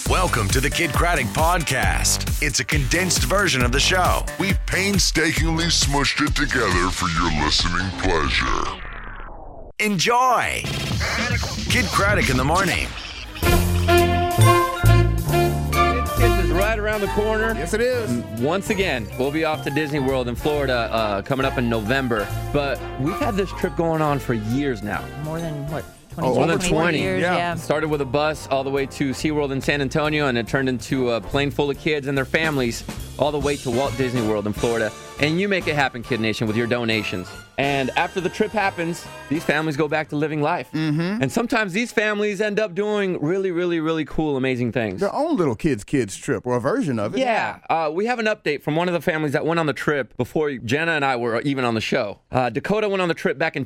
Welcome to the Kid Craddock Podcast. It's a condensed version of the show. We painstakingly smushed it together for your listening pleasure. Enjoy. Kid Craddock in the morning. Kids is right around the corner. Yes, it is. Once again, we'll be off to Disney World in Florida coming up in November. But we've had this trip going on for years now. More than, what, 20 years? Yeah. Started with a bus all the way to SeaWorld in San Antonio, and it turned into a plane full of kids and their families all the way to Walt Disney World in Florida. And you make it happen, Kid Nation, with your donations. And after the trip happens, these families go back to living life. Mm-hmm. And sometimes these families end up doing really, really, really cool, amazing things. Their own little kids trip, or a version of it. Yeah. We have an update from one of the families that went on the trip before Jenna and I were even on the show. Dakota went on the trip back in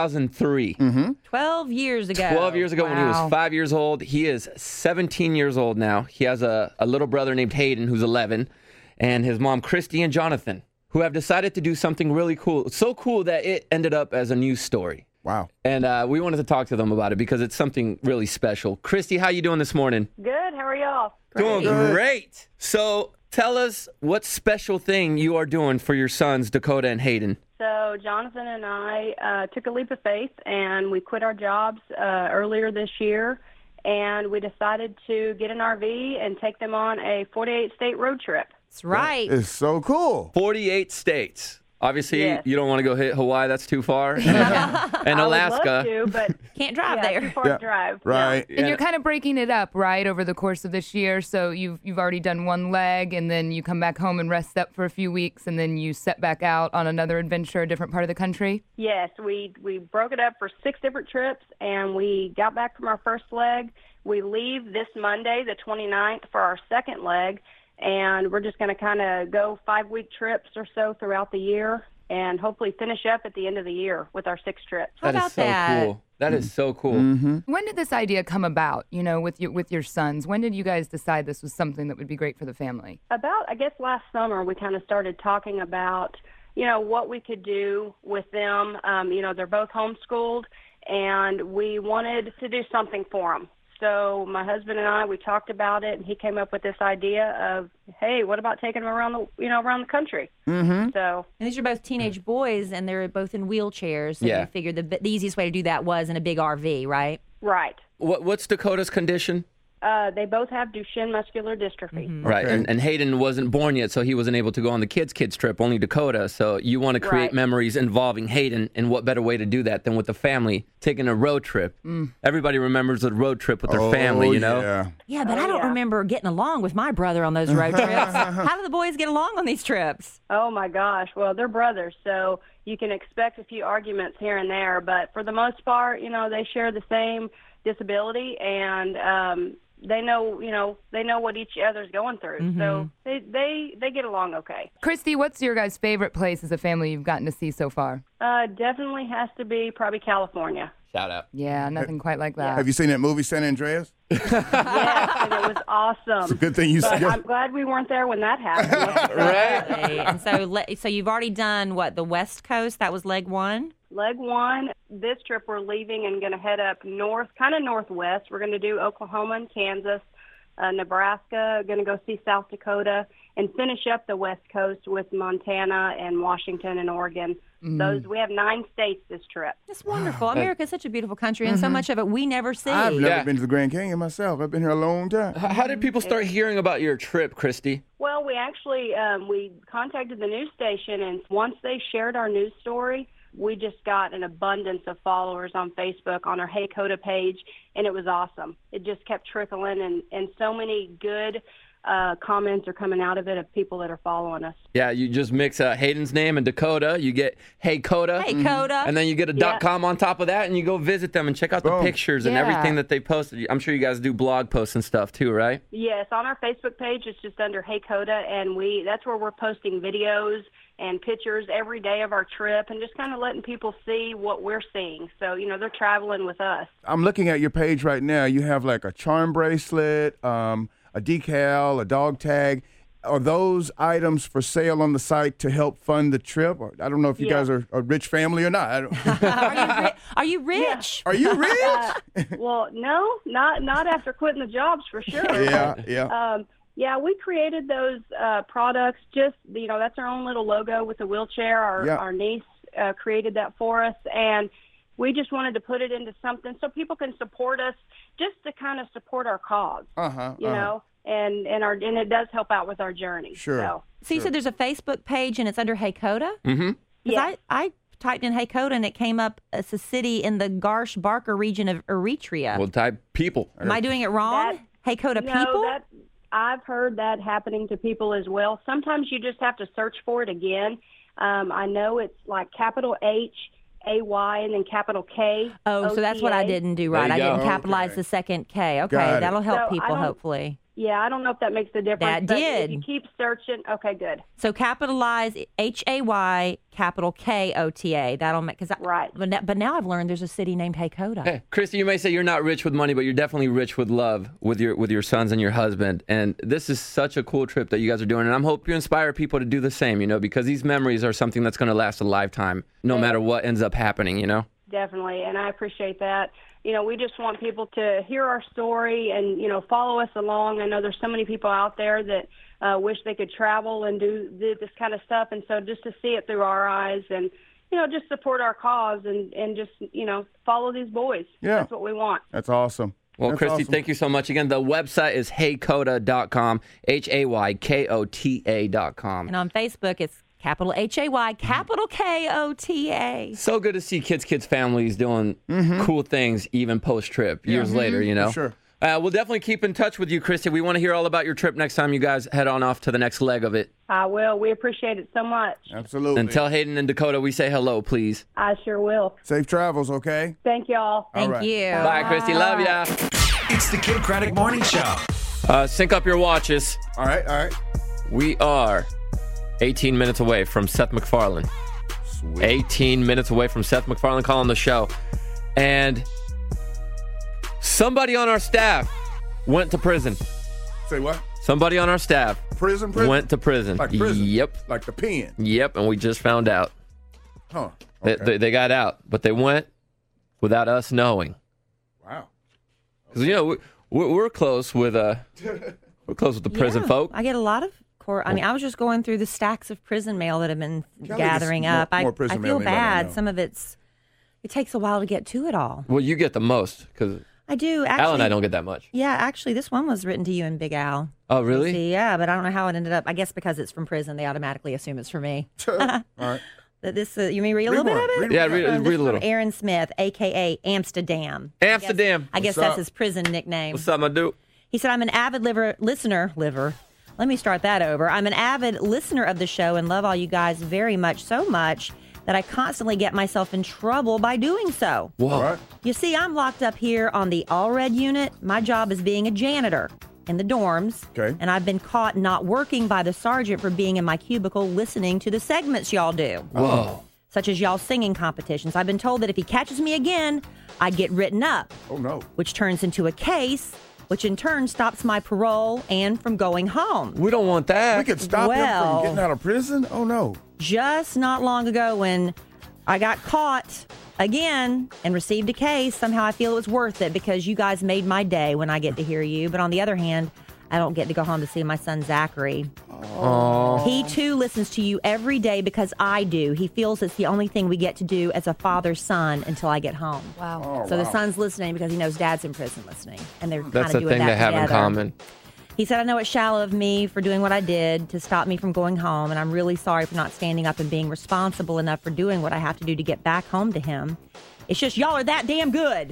2003. Mm-hmm. 12 years ago. 12 years ago when he was 5 years old. He is 17 years old now. He has a little brother named Hayden who's 11, and his mom, Christy and Jonathan, who have decided to do something really cool. So cool that it ended up as a news story. Wow. And we wanted to talk to them about it because it's something really special. Christy, how you doing this morning? Good. How are y'all? Doing great. So tell us what special thing you are doing for your sons, Dakota and Hayden. So Jonathan and I took a leap of faith, and we quit our jobs earlier this year, and we decided to get an RV and take them on a 48-state road trip. That's right. It's so cool. 48 states. Obviously, Yes. you don't want to go hit Hawaii. That's too far. And Alaska. I would love to, but Can't drive yeah, there. too far to drive. Right. And you're kind of breaking it up, right, over the course of this year. So you've already done one leg, and then you come back home and rest up for a few weeks, and then you set back out on another adventure, a different part of the country. Yes, we broke it up for 6 different trips, and we got back from our first leg. We leave this Monday, the 29th, for our second leg, and we're just going to kind of go 5-week trips or so throughout the year, and hopefully finish up at the end of the year with our 6 trips. How That about is so that? cool. That is so cool. Mm-hmm. When did this idea come about, with your sons? When did you guys decide this was something that would be great for the family? About, I guess, last summer, we kind of started talking about, what we could do with them. They're both homeschooled, and we wanted to do something for them. So my husband and I, we talked about it, and he came up with this idea of, hey, what about taking them around the country? Mm-hmm. So And these are both teenage boys, and they're both in wheelchairs. So Yeah. you figured the easiest way to do that was in a big RV, right? right. What's Dakota's condition? They both have Duchenne muscular dystrophy. Mm-hmm. Right, Okay. and Hayden wasn't born yet, so he wasn't able to go on the kids trip, only Dakota. So you want to create Right. memories involving Hayden, and what better way to do that than with the family, taking a road trip. Everybody remembers a road trip with their family, you know? Yeah. Yeah, but Oh, I don't yeah. remember getting along with my brother on those road trips. How do the boys get along on these trips? Oh, my gosh. Well, they're brothers, so you can expect a few arguments here and there. But for the most part, they share the same disability, and they know what each other's going through. So they get along okay. Christy, what's your guys' favorite place as a family you've gotten to see so far? Definitely has to be probably California. Shout out. Yeah, nothing quite like that. Have you seen that movie, San Andreas? Yes, and it was awesome. Good thing you But said. I'm glad we weren't there when that happened. Right? And so you've already done, the West Coast? That was leg 1? Leg 1, this trip we're leaving and going to head up north, kind of northwest. We're going to do Oklahoma and Kansas, Nebraska, going to go see South Dakota, and finish up the West Coast with Montana and Washington and Oregon. We have 9 states this trip. That's wonderful. America is such a beautiful country, and so much of it we never see. I've never Yeah. been to the Grand Canyon myself. I've been here a long time. How did people start hearing about your trip, Christy? Well, we actually we contacted the news station, and once they shared our news story, we just got an abundance of followers on Facebook on our Hey Coda page, and it was awesome. It just kept trickling, and so many good comments are coming out of it of people that are following us. Yeah, you just mix Hayden's name and Dakota. You get Hey Coda. Hey, Coda. And then you get a Yeah. .com on top of that, and you go visit them and check out the Boom. pictures and Yeah. everything that they posted. I'm sure you guys do blog posts and stuff too, right? Yes, on our Facebook page, it's just under Hey Coda, and that's where we're posting videos and pictures every day of our trip, and just kind of letting people see what we're seeing. So, they're traveling with us. I'm looking at your page right now. You have like a charm bracelet, a decal, a dog tag. Are those items for sale on the site to help fund the trip? Or, I don't know if you guys are a rich family or not. I don't, Are you rich? are you rich? Well, no, not after quitting the jobs for sure. Yeah. Yeah, we created those products. Just that's our own little logo with the wheelchair. Our niece created that for us, and we just wanted to put it into something so people can support us, just to kind of support our cause. You know, and it does help out with our journey. Sure. So you said there's a Facebook page and it's under Hakoda? Mm-hmm. Yeah. I typed in Hakoda and it came up as a city in the Garsh-Barker region of Eritrea. Well, type people. Am I doing it wrong? Hakoda people? I've heard that happening to people as well. Sometimes you just have to search for it again. I know it's like capital H-A-Y and then capital K. Oh, so that's what I didn't do right. I didn't capitalize the second K. Okay, that'll help people, hopefully. Yeah, I don't know if that makes a difference. That did. If you keep searching, okay, good. So capitalize H-A-Y, capital K-O-T-A. That'll make, right. But now I've learned there's a city named Hakoda. Hey, Christy, you may say you're not rich with money, but you're definitely rich with love with your sons and your husband. And this is such a cool trip that you guys are doing. And I hope you inspire people to do the same, because these memories are something that's going to last a lifetime, no matter what ends up happening, Definitely, and I appreciate that. We just want people to hear our story and, follow us along. I know there's so many people out there that wish they could travel and do this kind of stuff. And so just to see it through our eyes and, just support our cause and just, follow these boys. Yeah. That's what we want. That's awesome. Well, That's Christy, awesome. thank you so much. Again, the website is haykota.com, HAYKOTA.com. And on Facebook, it's capital H-A-Y, capital K-O-T-A. So good to see kids' families doing cool things even post-trip, years later, Sure. We'll definitely keep in touch with you, Christy. We want to hear all about your trip next time you guys head on off to the next leg of it. I will. We appreciate it so much. Absolutely. And tell Hayden and Dakota we say hello, please. I sure will. Safe travels, okay? Thank y'all. Thank you. Bye, Christy. Love ya. It's the Kidd Kraddick Morning Show. Sync up your watches. All right. We are 18 minutes away from Seth MacFarlane. Sweet. 18 minutes away from Seth MacFarlane calling the show. And somebody on our staff went to prison. Say what? Somebody on our staff Prison? went to prison. Like prison? Yep. Like the pen? Yep, and we just found out. Huh. Okay. They got out, but they went without us knowing. Wow. Because, we're close with the prison folk. I get a lot of I was just going through the stacks of prison mail that have been gathering up. more I prison mail feel than anybody I bad. know. Some of it takes a while to get to it all. Well, you get the most, because I do. Actually, Al and I don't get that much. Yeah, actually, this one was written to you and Big Al. Oh, really? See, yeah, but I don't know how it ended up. I guess because it's from prison, they automatically assume it's for me. All right. This, you may read a little Read bit one. of it? Read Yeah, one. read This a is little. from Aaron Smith, a.k.a. Amsterdam. Amsterdam. I guess What's that's up? his prison nickname. What's up, my dude? He said, I'm an avid listener. Let me start that over. I'm an avid listener of the show and love all you guys very much, so much that I constantly get myself in trouble by doing so. Whoa. All right. You see, I'm locked up here on the All Red unit. My job is being a janitor in the dorms. Okay. And I've been caught not working by the sergeant for being in my cubicle listening to the segments y'all do. Whoa. Such as y'all singing competitions. I've been told that if he catches me again, I'd get written up, Oh, no. which turns into a case, which in turn stops my parole and from going home. We don't want that. We could stop him Well- from getting out of prison? Oh, no. Just not long ago when I got caught again and received a case, somehow I feel it was worth it because you guys made my day when I get to hear you. But on the other hand, I don't get to go home to see my son Zachary. He too listens to you every day because I do. He feels it's the only thing we get to do as a father-son until I get home. Wow. So the son's listening because he knows dad's in prison listening. And they're That's kind of the doing thing that they have in together. common. He said, I know it's shallow of me for doing what I did to stop me from going home, and I'm really sorry for not standing up and being responsible enough for doing what I have to do to get back home to him. It's just y'all are that damn good.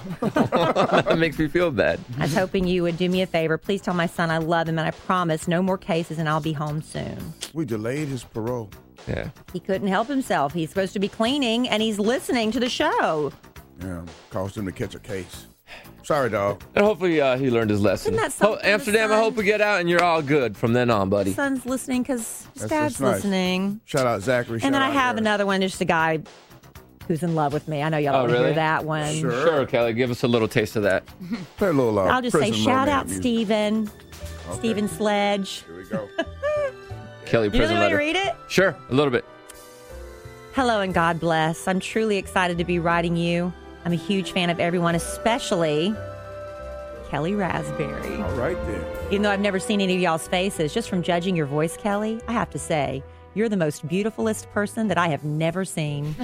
That makes me feel bad. I was hoping you would do me a favor. Please tell my son I love him, and I promise no more cases, and I'll be home soon. We delayed his parole. Yeah. He couldn't help himself. He's supposed to be cleaning, and he's listening to the show. Yeah, caused him to catch a case. Sorry, dog. And hopefully he learned his lesson. Isn't that something, Amsterdam, I son? hope we get out and you're all good from then on, buddy. Son's listening because his That's dad's nice. listening. Shout out Zachary. And then shout I out have Aaron. another one, just a guy who's in love with me. I know y'all Oh, want to really? hear that one. Sure. Sure, Kelly, give us a little taste of that. Play a little I'll just say prison shout moment out music. Steven. Stephen Sledge. Here we go. Kelly You prison really want me to letter. read it? Sure, a little bit. Hello and God bless. I'm truly excited to be writing you. I'm a huge fan of everyone, especially Kelly Raspberry. All right, then. Even though I've never seen any of y'all's faces, just from judging your voice, Kelly, I have to say, you're the most beautifulest person that I have never seen.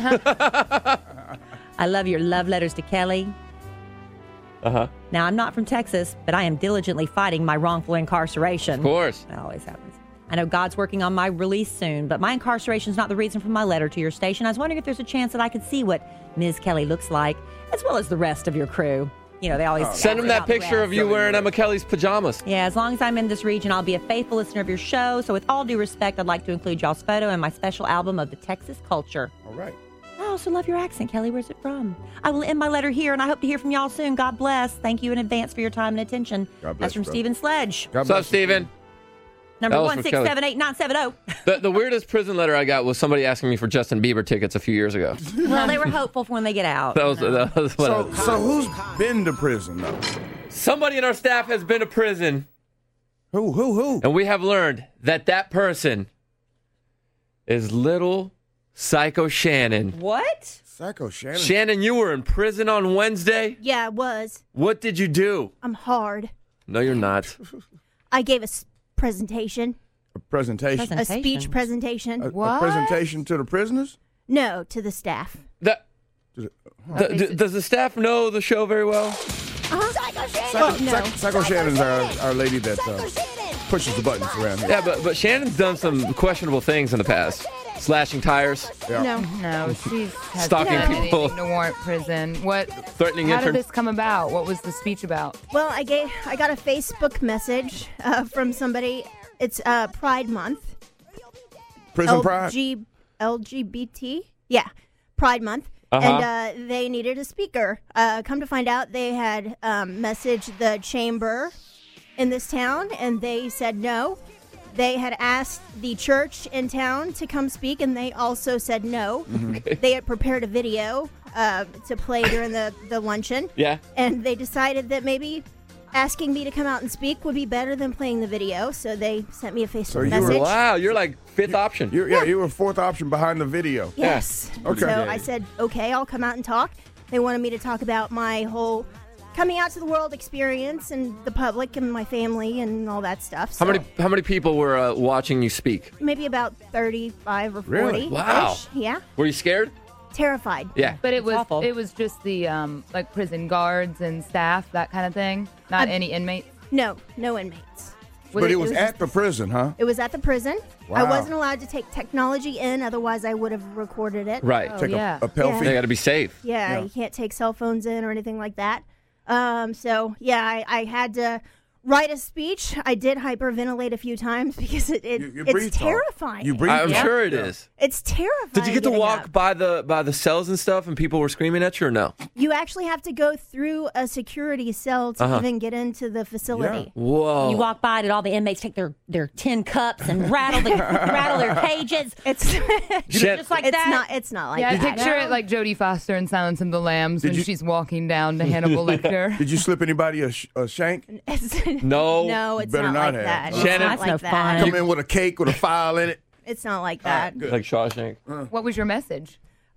I love your love letters to Kelly. Uh-huh. Now, I'm not from Texas, but I am diligently fighting my wrongful incarceration. Of course. That always happens. I know God's working on my release soon, but my incarceration is not the reason for my letter to your station. I was wondering if there's a chance that I could see what Ms. Kelly looks like, as well as the rest of your crew. You know, they always Send him that picture of you wearing Emma Kelly's pajamas. Yeah, as long as I'm in this region, I'll be a faithful listener of your show. So with all due respect, I'd like to include y'all's photo in my special album of the Texas culture. All right. I also love your accent, Kelly. Where's it from? I will end my letter here, and I hope to hear from y'all soon. God bless. Thank you in advance for your time and attention. God bless That's from you, brother. Stephen Sledge. God What's up, bless you. Steven? Number That was for Kelly. 1678970. The weirdest prison letter I got was somebody asking me for Justin Bieber tickets a few years ago. Well, they were hopeful for when they get out. That was what So who's been to prison, though? somebody in our staff has been to prison, Who? and we have learned that person is little Psycho Shannon. What? Psycho Shannon. Shannon, you were in prison on Wednesday. Yeah, it was. What did you do? I'm hard. No, you're not. I gave a presentation, A presentation. a speech presentation. A presentation to the prisoners? No, to the staff. Does the staff know the show very well? Psycho Psycho, no. Psycho Shannon's our lady that pushes the buttons around here. Yeah, but Shannon's done some questionable things in the past. Slashing tires, Yeah. No. No, she's has Stalking done people. anything to warrant prison. What? threatening How interns. did this come about? What was the speech about? Well, I got a Facebook message from somebody. It's Pride Month. Prison Pride? LGBT. Yeah, Pride Month. And they needed a speaker. Come to find out, they had messaged the chamber in this town, and they said no. They had asked the church in town to come speak, and they also said no. They had prepared a video to play during the luncheon. Yeah. And they decided that maybe asking me to come out and speak would be better than playing the video, so they sent me a Facebook you were- message. Wow, you're like fifth option. You were fourth option behind the video. Yes. Okay. So Yeah. I said, okay, I'll come out and talk. They wanted me to talk about my whole coming out to the world experience and the public and my family and all that stuff. So How many people were watching you speak? maybe about 35 or 40. Really? Wow. Yeah. Were you scared? Terrified. Yeah. But It's awful. it was just the like prison guards and staff, that kind of thing. Not any inmates. No inmates. But it was at the prison, huh? It was at the prison. I Wow. wasn't allowed to take technology in, otherwise I would have recorded it. Right. Oh, Take yeah. a selfie. They got to be safe. Yeah, Yeah. you can't take cell phones in or anything like that. So yeah, I had to write a speech. I did hyperventilate a few times because You it's breathe hard. terrifying. You breathe I'm hard. sure it is. It's terrifying. Did you get to getting walk up. by the cells and stuff, and people were screaming at you, or no? You actually have to go through a security cell to even get into the facility. Whoa. You walk by, did all the inmates take their tin cups and rattle their cages? It's Shan- Just like it's that? It's not like Yeah, I that. picture it like Jodie Foster in Silence of the Lambs when you- she's walking down to Hannibal Lecter. Did you slip anybody a shank? No. No, it's Better not not like have. that. It's Shannon- not That's like no that. fun. Come in with a cake with a file in it. It's not like that. Like Shawshank. What was your message?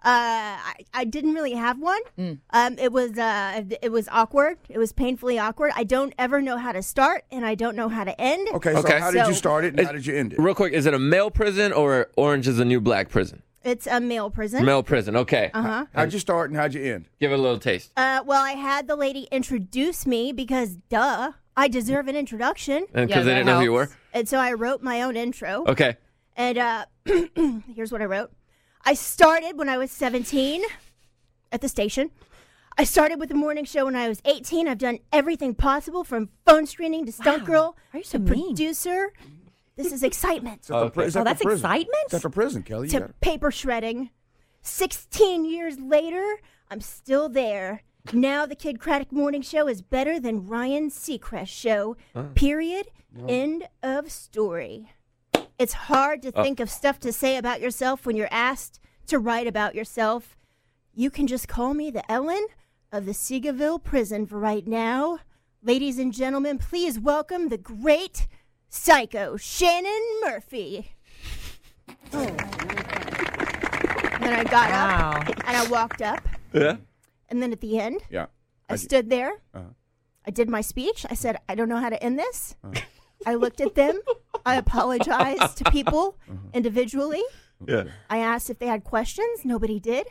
I didn't really have one. It was awkward. It was painfully awkward. I don't ever know how to start, and I don't know how to end. Okay, Okay. so how did you So- start it and how did you end it? Real quick, is it a male prison or Orange is the New Black prison? It's a male prison. Male prison. Okay. How'd you start and how'd you end? Give it a little taste. Well, I had the lady introduce me because, duh, I deserve an introduction. And Yeah, because they that didn't know who you were. helps. And so I wrote my own intro. Okay. And here's what I wrote. I started when I was 17 at the station. I started with the morning show when I was 18. I've done everything possible from phone screening to stunt girl Why are you so to mean? producer. This is excitement. Is that Okay. is that Oh, that's the prison? excitement? That's the prison, Kelly. You To got it. paper shredding. 16 years later, I'm still there. Now the Kid Craddock Morning Show is better than Ryan Seacrest show. Period. End of story. It's hard to think of stuff to say about yourself when you're asked to write about yourself. You can just call me the Ellen of the Seagoville prison for right now. Ladies and gentlemen, please welcome the great psycho, Shannon Murphy. Oh. Then I got up and I walked up. Yeah. And then at the end, Yeah. I stood there. I did my speech. I said, I don't know how to end this. I looked at them. I apologized to people individually. Yeah. I asked if they had questions. Nobody did.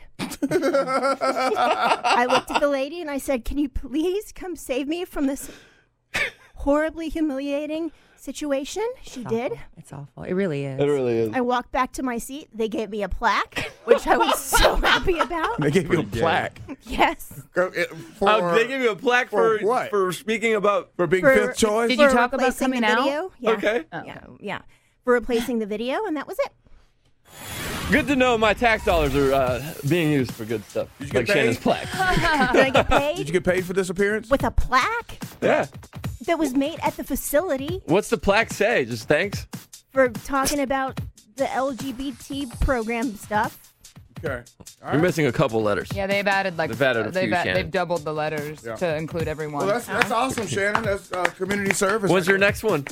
I looked at the lady and I said, can you please come save me from this horribly humiliating situation? She did. It's awful. It really is. It really is. I walked back to my seat. They gave me a plaque, which I was so happy about. They gave you a plaque. Yes. They give you a plaque for what? For speaking about. For being For- fifth choice? Did you For talk about replacing coming the out? video. Yeah. Okay. Yeah. For replacing the video, and that was it. Good to know my tax dollars are being used for good stuff. Did you get Like paid? Shannon's plaque. Did I get paid? Did you get paid for this appearance? With a plaque Yeah. that was made at the facility What's the plaque say? Just thanks? for talking about the LGBT program stuff. Okay. All You're right. missing a couple letters. Yeah, they've added They've added a few, Shannon. they've doubled the letters Yeah. to include everyone. Well, that's awesome, Shannon. That's community service. When's your next one?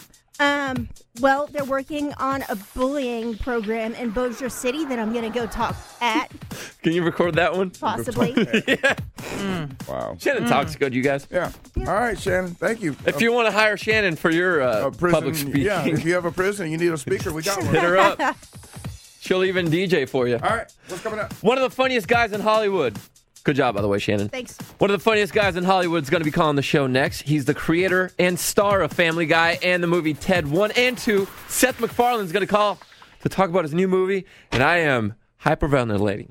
Well, they're working on a bullying program in Bossier City that I'm going to go talk at, Can you record that one? possibly. Wow. Shannon talks good, you guys. Yeah. All right, Shannon. Thank you. If you want to hire Shannon for your prison, public speaking, yeah. If you have a prison, you need a speaker. We got one. hit her up. She'll even DJ for you. All right. What's coming up? One of the funniest guys in Hollywood. Good job, by the way, Shannon. Thanks. One of the funniest guys in Hollywood is going to be calling the show next. He's the creator and star of Family Guy and the movie Ted 1 and 2. Seth MacFarlane's going to call to talk about his new movie, and I am hyperventilating.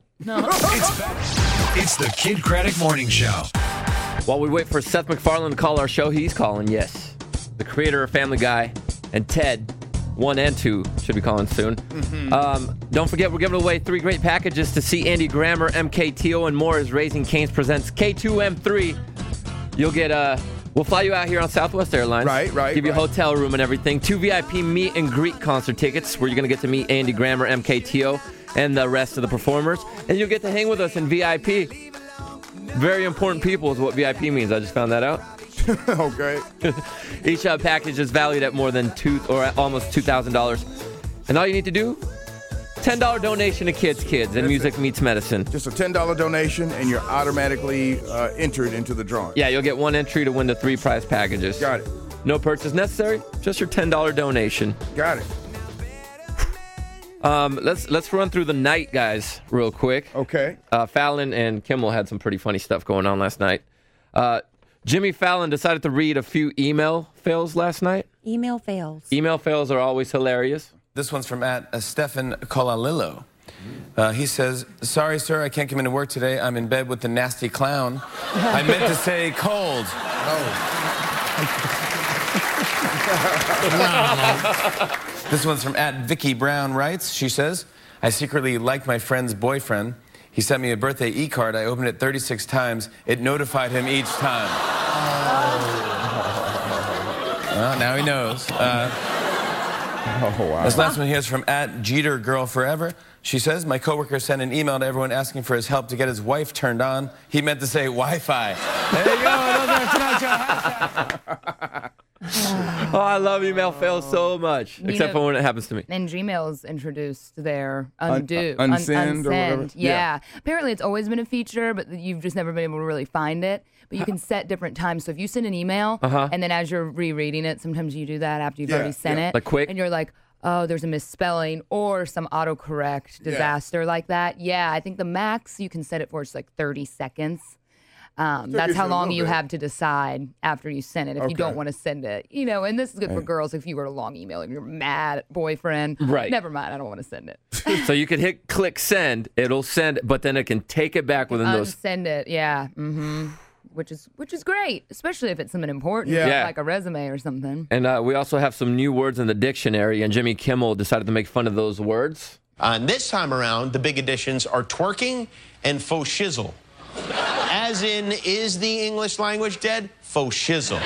It's the Kid Craddock Morning Show. While we wait for Seth MacFarlane to call our show, he's calling, yes. The creator of Family Guy and Ted 1 and 2 should be calling soon. Don't forget, we're giving away 3 great packages to see Andy Grammer, MKTO, and more as Raising Cane's presents K2M3. You'll get, we'll fly you out here on Southwest Airlines. Right. Give you a hotel room and everything. 2 VIP meet and greet concert tickets where you're going to get to meet Andy Grammer, MKTO, and the rest of the performers. And you'll get to hang with us in VIP. Very important people is what VIP means. I just found that out. Okay. Each package is valued at more than almost $2,000. And all you need to do, $10 donation to Kids and Music Meets Medicine. Just a $10 donation, and you're automatically entered into the drawing. Yeah, you'll get 1 entry to win the 3 prize packages. Got it. No purchase necessary, just your $10 donation. Got it. Let's run through the night, guys, real quick. Okay. Fallon and Kimmel had some pretty funny stuff going on last night. Jimmy Fallon decided to read a few email fails last night. Email fails. Email fails are always hilarious. This one's from Stefan Colalillo. He says, sorry, sir, I can't come into work today. I'm in bed with the nasty clown. I meant to say cold. This one's from Vicky Brown writes. She says, I secretly liked my friend's boyfriend. He sent me a birthday e-card. I opened it 36 times. It notified him each time. Well, now he knows. Oh, wow. This last one here is from Jeter Girl Forever. She says, my coworker sent an email to everyone asking for his help to get his wife turned on. He meant to say Wi-Fi. There you go. Those are tonight's hashtags. Oh, I love email fails so much, except for when it happens to me. And Gmail's introduced their unsend unsend or whatever. Yeah. Apparently it's always been a feature, but you've just never been able to really find it. But you can set different times. So if you send an email, and then as you're rereading it, sometimes you do that after you've already sent it. Like quick? And you're like, oh, there's a misspelling or some autocorrect disaster like that. Yeah, I think the max you can set it for is like 30 seconds. That's how long you have to decide after you send it if you don't want to send it. You know, and this is good for girls if you were a long email and you're mad at boyfriend. Right. Never mind, I don't want to send it. So you could click send, it'll send, but then it can take it back within those. Unsend it, yeah. Mm-hmm. Which is great, especially if it's something important, like a resume or something. And we also have some new words in the dictionary, and Jimmy Kimmel decided to make fun of those words. And this time around, the big additions are twerking and faux shizzle. As in, is the English language dead? Faux shizzle.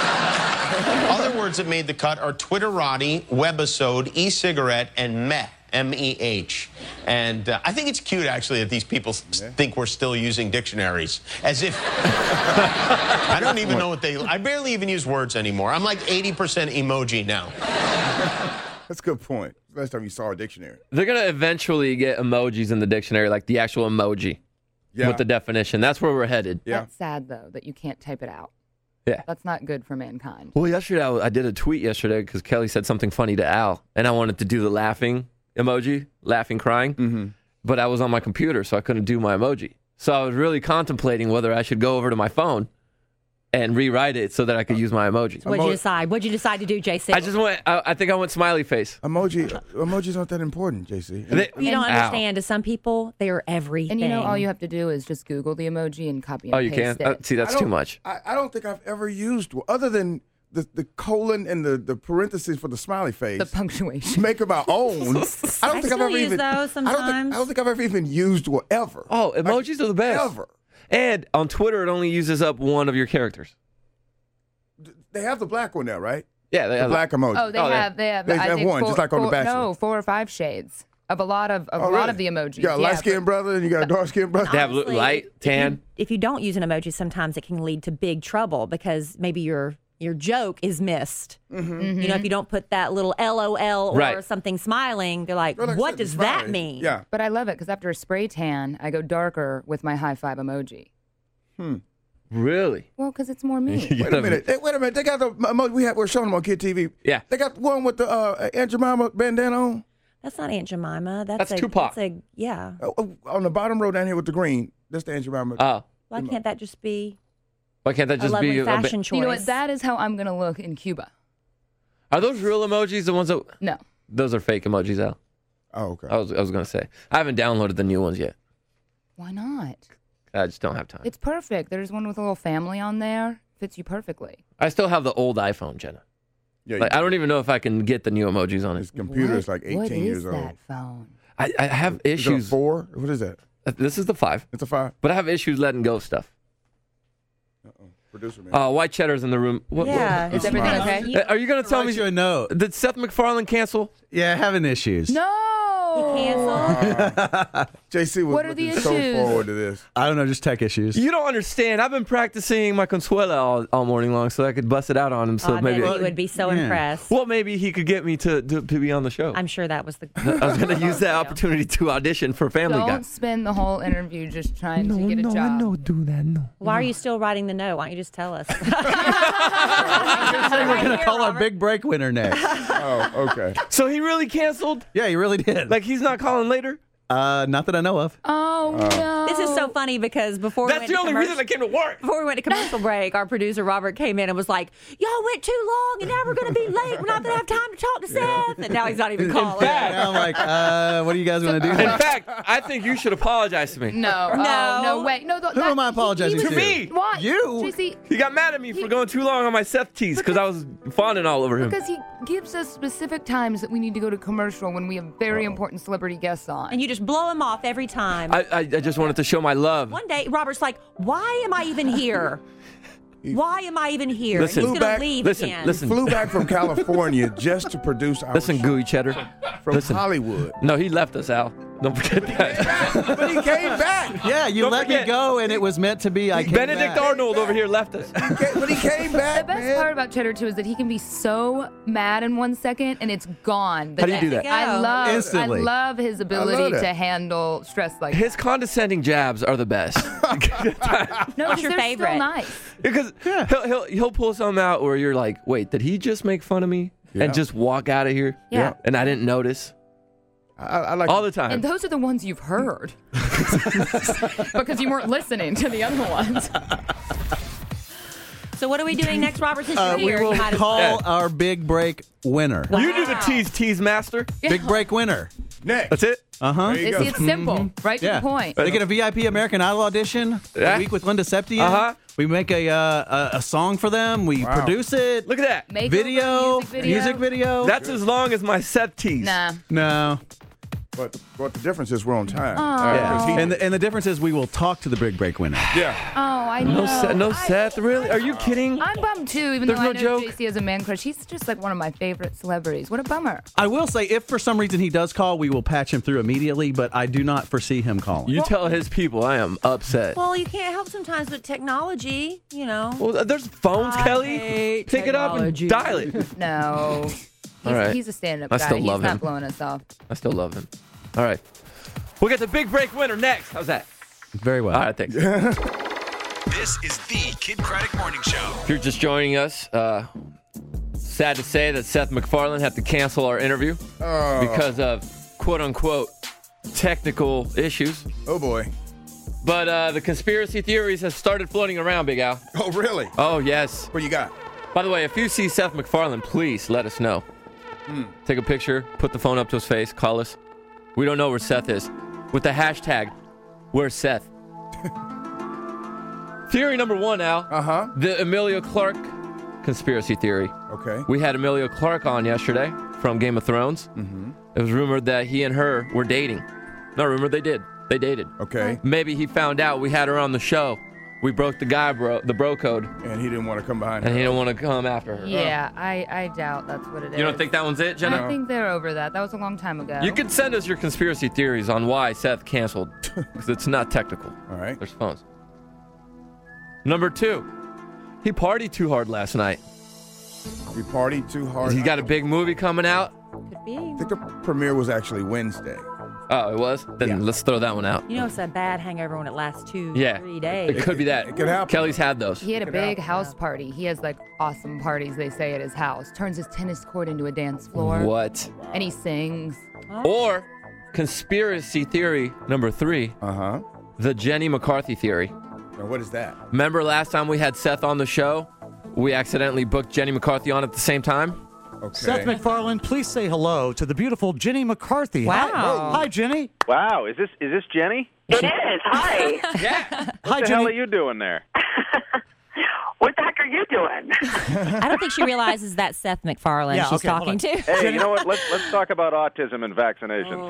But other words that made the cut are Twitterati, webisode, e-cigarette, and meh. M-E-H. And I think it's cute, actually, that these people think we're still using dictionaries. As if... I don't even know what they... I barely even use words anymore. I'm like 80% emoji now. That's a good point. Last time you saw a dictionary. They're going to eventually get emojis in the dictionary, like the actual emoji with the definition. That's where we're headed. Yeah. That's sad, though, that you can't type it out. Yeah. That's not good for mankind. Well, yesterday, I did a tweet yesterday because Kelly said something funny to Al, and I wanted to do the laughing emoji, laughing, crying, but I was on my computer, so I couldn't do my emoji. So I was really contemplating whether I should go over to my phone and rewrite it so that I could use my emoji. What'd you decide? What'd you decide to do, JC? I just went, I think I went smiley face. Emojis aren't that important, JC. You don't understand. To some people, they are everything. And you know, all you have to do is just Google the emoji and copy and you paste can? it. See, that's too much. I don't think I've ever used one, other than the colon and the parentheses for the smiley face. The punctuation. Make my own. I don't think I've ever use even. those sometimes. I don't think I've ever even used one ever. Oh, emojis are the best. Ever. And on Twitter, it only uses up one of your characters. They have the black one now, right? Yeah, they the have black emoji. Oh, they have. They I have think one, just like on The Bachelor. No, 4 or 5 shades of a lot of Really? the emojis. You got a light-skinned brother and you got a dark-skinned brother. They have Honestly, light, tan. If you don't use an emoji, sometimes it can lead to big trouble because maybe your joke is missed. Mm-hmm. You know, if you don't put that little LOL or Right. something smiling, they're like, Well, like I what said, does smiley. that mean? Yeah. But I love it because after a spray tan, I go darker with my high five emoji. Really? Well, because it's more me. Wait a minute. They got the emoji. We're showing them on Kid TV. Yeah. They got one with the Aunt Jemima bandana on. That's not Aunt Jemima. That's Tupac. Yeah. On the bottom row down here with the green. That's the Aunt Jemima. Oh. Why can't that just be Why can't that a just lovely be fashion choice? You know what? That is how I'm going to look in Cuba. Are those real emojis? The ones that No. those are fake emojis, Al. Oh, okay. I was gonna say I haven't downloaded the new ones yet. Why not? I just don't have time. It's perfect. There's one with a little family on there. Fits you perfectly. I still have the old iPhone, Jenna. Yeah, Like, I don't even know if I can get the new emojis on His it. computer is like 18 years old. What is that phone? I have Is it a issues. 4? What is that? This is the 5, It's a 5. but I have issues letting go of stuff. Producer, man. White cheddar's in the room. Yeah. Is everything okay? Are you gonna tell me? Write you a note. Did Seth MacFarlane cancel? Yeah, having issues. No. Cancel. JC was What are the looking so issues? forward to this. I don't know, just tech issues. You don't understand. I've been practicing my Consuela all morning long so I could bust it out on him. So I maybe. bet he would be so impressed. Well, maybe he could get me to be on the show. I'm sure that was the. I was going to use that opportunity to audition for Family Guy. Don't spend the whole interview just trying to get a job. do that. No. Why are you still writing the note? Why don't you just tell us? We're going to call our big break winner next. Oh, okay. So he really canceled? Yeah, you really did. Like he's not calling later? Not that I know of. Oh, no. This is so funny because before That's the only reason I came to work. Before we went to commercial break, our producer Robert came in and was like, "Y'all went too long, and now we're going to be late. We're not going to have time to talk to Seth." And now he's not even calling. And I'm like, what do you guys want to do? In fact, I think you should apologize to me. No. No. No, wait. No, Who am I apologizing To to? me. Why? You? JC, He got mad at me for going too long on my Seth tease because I was fawning all over him. because he gives us specific times that we need to go to commercial when we have very important celebrity guests on. And you just blow him off every time. I just wanted to show my love. One day, Robert's like, "Why am I even here? Why am I even here?" Listen. and he's Flew going back- to leave listen, again. listen. Flew back from California just to produce our Listen, show gooey cheddar. from listen. Hollywood. No, he left us, Al. Don't forget that. But he came back. Yeah, you Don't let forget. me go, and it was meant to be. I came Benedict back. Arnold over here left us. But he came back, The best man. part about Cheddar too is that he can be so mad in 1 second and it's gone. How do you do that? Instantly. I love his ability that. to handle stress like His condescending jabs are the best. that. No, What's your they're favorite? Still nice. Because he'll pull something out where you're like, wait, did he just make fun of me Yeah. and just walk out of here? Yeah. And I didn't notice I like all the time. And those are the ones you've heard because you weren't listening to the other ones. So what are we doing next, Robert? Since you're We here, will you might as call well. our big break winner. You do the tease master. Big break winner. next. That's it. Uh-huh. There you It's, go. it's simple, right to Yeah. the point. They get a VIP American Idol audition Yeah. a week with Linda Septien. Uh-huh. We make a song for them. We produce it. Look at that. Makeover, Video, music video. music video. That's as long as my Seth tease. Nah. No. But the difference is we're on time. Yeah. And the difference is we will talk to the big break winner. Yeah. Oh, I know. No Seth, really? Are you kidding? I'm bummed too, even There's though no I know joke? JC has a man crush. He's just like one of my favorite celebrities. What a bummer. I will say, if for some reason he does call, we will patch him through immediately, but I do not foresee him calling. You tell his people I am upset. Well, you can't help sometimes with technology, you know. Well, there's phones, Kelly. hate Pick it up and technology. dial it. No. All right. He's a stand-up I guy. still love He's him. not blowing us off. I still love him. All right. We'll get the big break winner next. How's that? Very well. All right, thanks. This is the Kid Craddock Morning Show. If you're just joining us, sad to say that Seth MacFarlane had to cancel our interview because of quote-unquote technical issues. Oh, boy. But the conspiracy theories have started floating around, Big Al. Oh, really? Oh, yes. What you got? By the way, if you see Seth MacFarlane, please let us know. Take a picture, put the phone up to his face, call us. We don't know where Seth is. With the hashtag, where's Seth? Theory number one, Al. Uh-huh. The Emilia Clarke conspiracy theory. Okay. We had Emilia Clarke on yesterday from Game of Thrones. Mm-hmm. It was rumored that he and her were dating. Not rumored, they did. They dated. Okay. Maybe he found out we had her on the show. We broke the the bro code. And he didn't want to come behind her. And he didn't want to come after her. Yeah, I doubt that's what it is. You don't think that one's it, Jenna? I think they're over that. That was a long time ago. You can send us your conspiracy theories on why Seth canceled, because it's not technical. All right. There's phones. Number two, he partied too hard last night. We partied too hard. He's got a big movie coming out. Could be. I think the premiere was actually Wednesday. Oh, it was? Then let's throw that one out. You know, it's a bad hangover when it lasts 3 Yeah. days. It could be that. It could happen. Kelly's had those. He had a big house party. He has like awesome parties, they say, at his house. Turns his tennis court into a dance floor. What? And he sings. Or conspiracy theory number three. Uh-huh. The Jenny McCarthy theory. Now, what is that? Remember last time we had Seth on the show? We accidentally booked Jenny McCarthy on at the same time? Okay. Seth MacFarlane, please say hello to the beautiful Jenny McCarthy. Wow. Hi, Jenny. Wow, is this Jenny? It is. Hi. Yeah. Hi, What the Jenny. hell are you doing there? What the heck are you doing? I don't think she realizes that's Seth MacFarlane Yeah, she's okay, hold talking on. to. Hey, you know what? Let's talk about autism and vaccinations.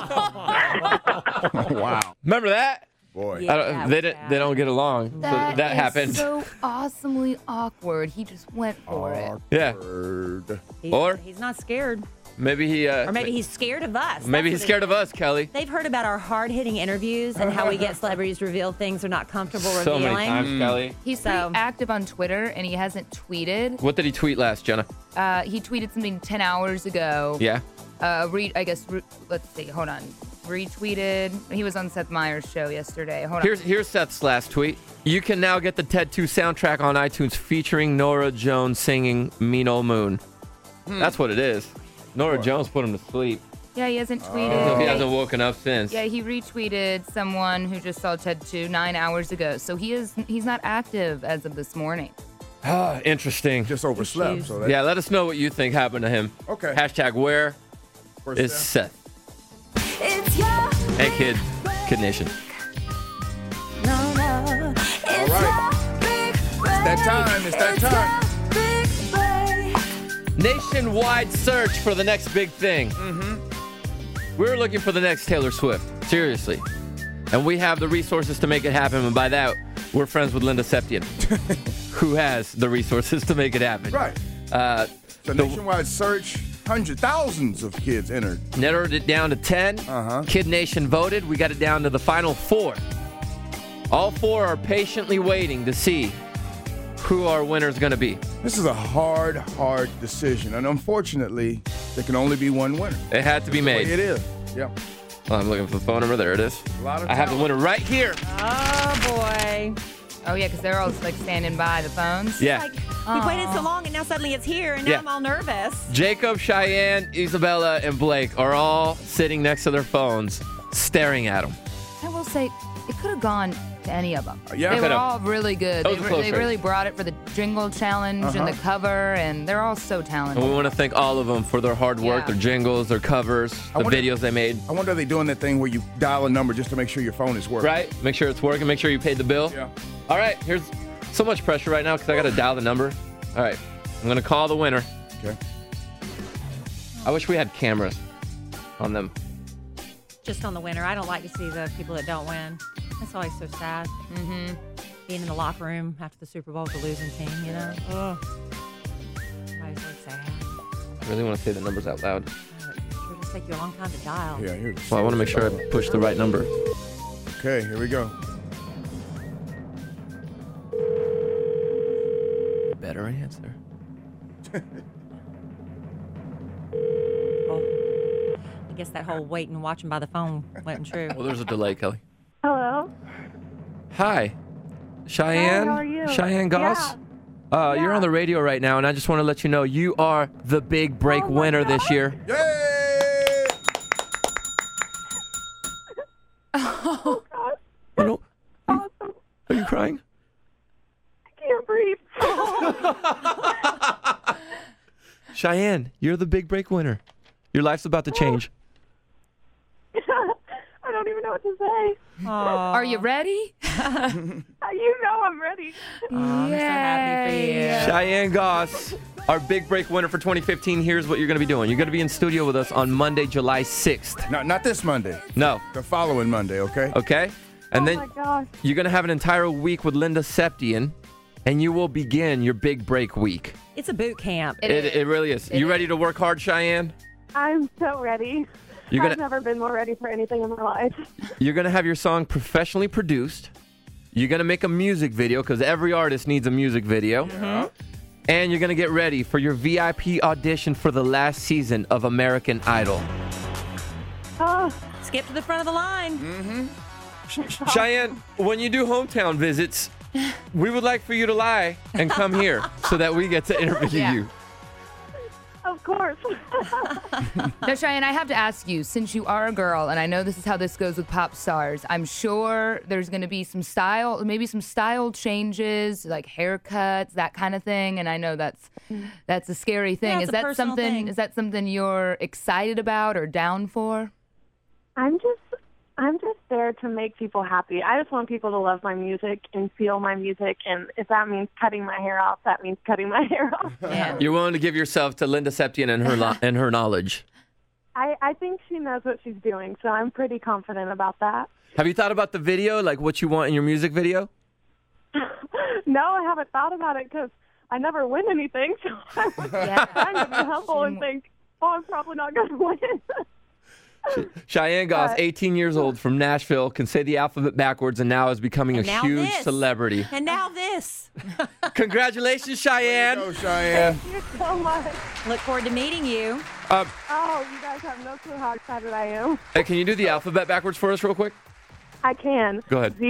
Wow. Remember that? Boy. Yeah. They don't get along. So that is happened. so awesomely awkward. He just went for it. Yeah. Awkward. He's not scared. Maybe he. Or maybe he's scared of us. Maybe he's scared of us, Kelly. They've heard about our hard-hitting interviews and how we get celebrities reveal things they're not comfortable So revealing. many times, Kelly. He's pretty active on Twitter, and he hasn't tweeted. What did he tweet last, Jenna? He tweeted something 10 hours ago. Yeah. Let's see. Hold on. Retweeted. He was on Seth Meyers' show yesterday. Hold on. Here's Seth's last tweet. You can now get the Ted 2 soundtrack on iTunes featuring Nora Jones singing Mean Old Moon. That's what it is. Nora Jones put him to sleep. Yeah, he hasn't tweeted. He hasn't woken up since. Yeah, he retweeted someone who just saw Ted 2 9 hours ago. So he's not active as of this morning. Interesting. Just overslept. So Yeah, let us know what you think happened to him. Okay. Hashtag where is Seth? Hey, Kid Nation. All right. It's that time. Nationwide search for the next big thing. We're looking for the next Taylor Swift. Seriously. And we have the resources to make it happen. And by that, we're friends with Linda Septian, who has the resources to make it happen. Right. So nationwide search, thousands of kids entered. Narrowed it down to 10. Kid Nation voted. We got it down to the final 4. All 4 are patiently waiting to see who our winner's going to be. This is a hard decision. And unfortunately, there can only be one winner. It had to be made. It is. Yeah. Well, I'm looking for the phone number. There it is. I have the winner right here. Oh, boy. Oh, yeah, because they're all like standing by the phones. Yeah. We waited so long, and now suddenly it's here, and now Yeah. I'm all nervous. Jacob, Cheyenne, Isabella, and Blake are all sitting next to their phones, staring at them. I will say, it could have gone to any of them. Yeah, they were could've. all really good. That was a close They race. really brought it for the jingle challenge and the cover, and they're all so talented. And we want to thank all of them for their hard work, Yeah. their jingles, their covers, the wonder- videos they made. I wonder if they're doing that thing where you dial a number just to make sure your phone is working. Right? Make sure it's working. Make sure you paid the bill. Yeah. All right. Here's so much pressure right now because I got to dial the number. All right. I'm going to call the winner. Okay. I wish we had cameras on them. just on the winner. I don't like to see the people that don't win. That's always so sad. Mm-hmm. Being in the locker room after the Super Bowl with the losing team, you know? Oh. Always so sad. I really want to say the numbers out loud. It sure does take you a long time to dial. Yeah, here. Well, I want to make sure I push the right number. Okay, here we go. Better answer. I guess that whole wait and watching by the phone wasn't true. Well, there's a delay, Kelly. Hello. Hi. Cheyenne? Hi, how are you? Cheyenne Goss? Yeah. You're on the radio right now, and I just want to let you know you are the big break winner this year. Yay! Oh, God. You know, are you crying? I can't breathe. Cheyenne, you're the big break winner. Your life's about to change. I don't even know what to say. Are you ready? You know I'm ready. I'm so happy for you. Cheyenne Goss, our big break winner for 2015. Here's what you're going to be doing. You're going to be in studio with us on Monday, July 6th. Not this Monday. No. The following Monday, okay? Okay? And Oh, then my gosh. you're going to have an entire week with Linda Septian, and you will begin your big break week. It's a boot camp. It really is. You ready to work hard, Cheyenne? I'm so ready. You're gonna- I've never been more ready for anything in my life. You're going to have your song professionally produced. You're going to make a music video because every artist needs a music video. Mm-hmm. And you're going to get ready for your VIP audition for the last season of American Idol. Oh, Skip to the front of the line. Mm-hmm. Cheyenne, when you do hometown visits, we would like for you to lie and come here so that we get to interview Yeah. you. of course. Now, Cheyenne, I have to ask you, since you are a girl, and I know this is how this goes with pop stars, I'm sure there's going to be some style, maybe some style changes, like haircuts, that kind of thing. And I know that's a scary thing. Yeah, it's Is a that personal something? thing. Is that something you're excited about or down for? I'm just there to make people happy. I just want people to love my music and feel my music. And if that means cutting my hair off, that means cutting my hair off. Yeah. You're willing to give yourself to Linda Septian and her knowledge. I think she knows what she's doing, so I'm pretty confident about that. Have you thought about the video, like what you want in your music video? No, I haven't thought about it because I never win anything. So I'm trying to be humble and think, I'm probably not going to win. Cheyenne Goss, 18 years old from Nashville, can say the alphabet backwards and now is becoming And a now huge this. celebrity. And now this. Congratulations, Cheyenne. Go, Cheyenne. Thank you so much. Look forward to meeting you. Oh, you guys have no clue how excited I am. Hey, can you do the alphabet backwards for us real quick? I can. Go ahead.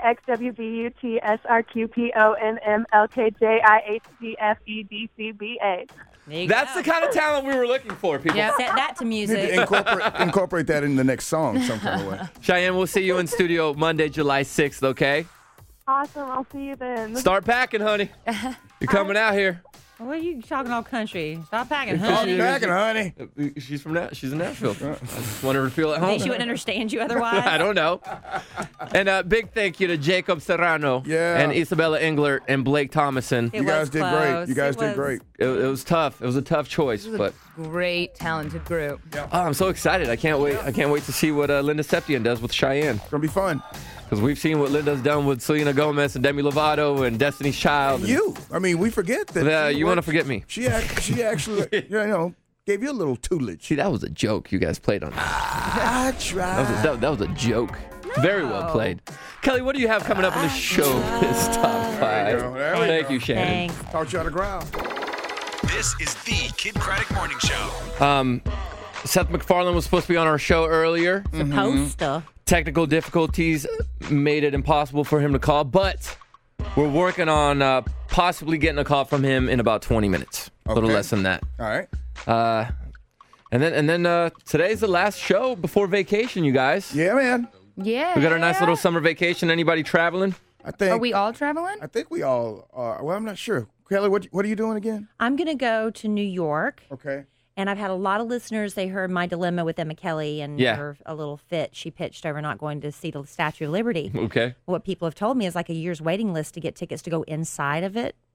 ZYXWBUTSRQPONNLKJIHCFEDCBA. That's the kind of talent we were looking for, people. Set that to You need music. to incorporate that in the next song some kind of way. Cheyenne, we'll see you in studio Monday, July 6th, okay? Awesome. I'll see you then. Start packing, honey. You're coming out here. What are you talking all country? Stop packing, Stop honey. packing, honey. She's she's in Nashville. I just want her to feel at In home. case she wouldn't understand you otherwise. I don't know. And a big thank you to Jacob Serrano and Isabella Englert and Blake Thomason. You guys did great. You guys did great. It was tough. It was a tough choice, but Great, talented group. oh, I'm so excited. I can't wait. I can't wait to see what Linda Septian does with Cheyenne. It's gonna be fun. Because we've seen what Linda's done with Selena Gomez and Demi Lovato and Destiny's Child. I mean, we forget that. You want to forget me? She actually, gave you a little tutelage. See, that was a joke you guys played on. I tried. That was a joke. Very well played. Kelly, what do you have coming up in the show? This top five. There we Thank go. you, Shannon. Taught you how to growl. This is the Kid Craddock Morning Show. Seth MacFarlane was supposed to be on our show earlier. Supposed to. Technical difficulties made it impossible for him to call, but we're working on possibly getting a call from him in about 20 minutes. A little less than that. All right. And then today's the last show before vacation, you guys. Yeah, man. Yeah. We got our nice little summer vacation. Anybody traveling? I think. Are we all traveling? I think we all are. Well, I'm not sure. Kelly, what are you doing again? I'm going to go to New York. Okay. And I've had a lot of listeners. They heard my dilemma with Emma Kelly and her a little fit she pitched over not going to see the Statue of Liberty. Okay. What people have told me is like a year's waiting list to get tickets to go inside of it.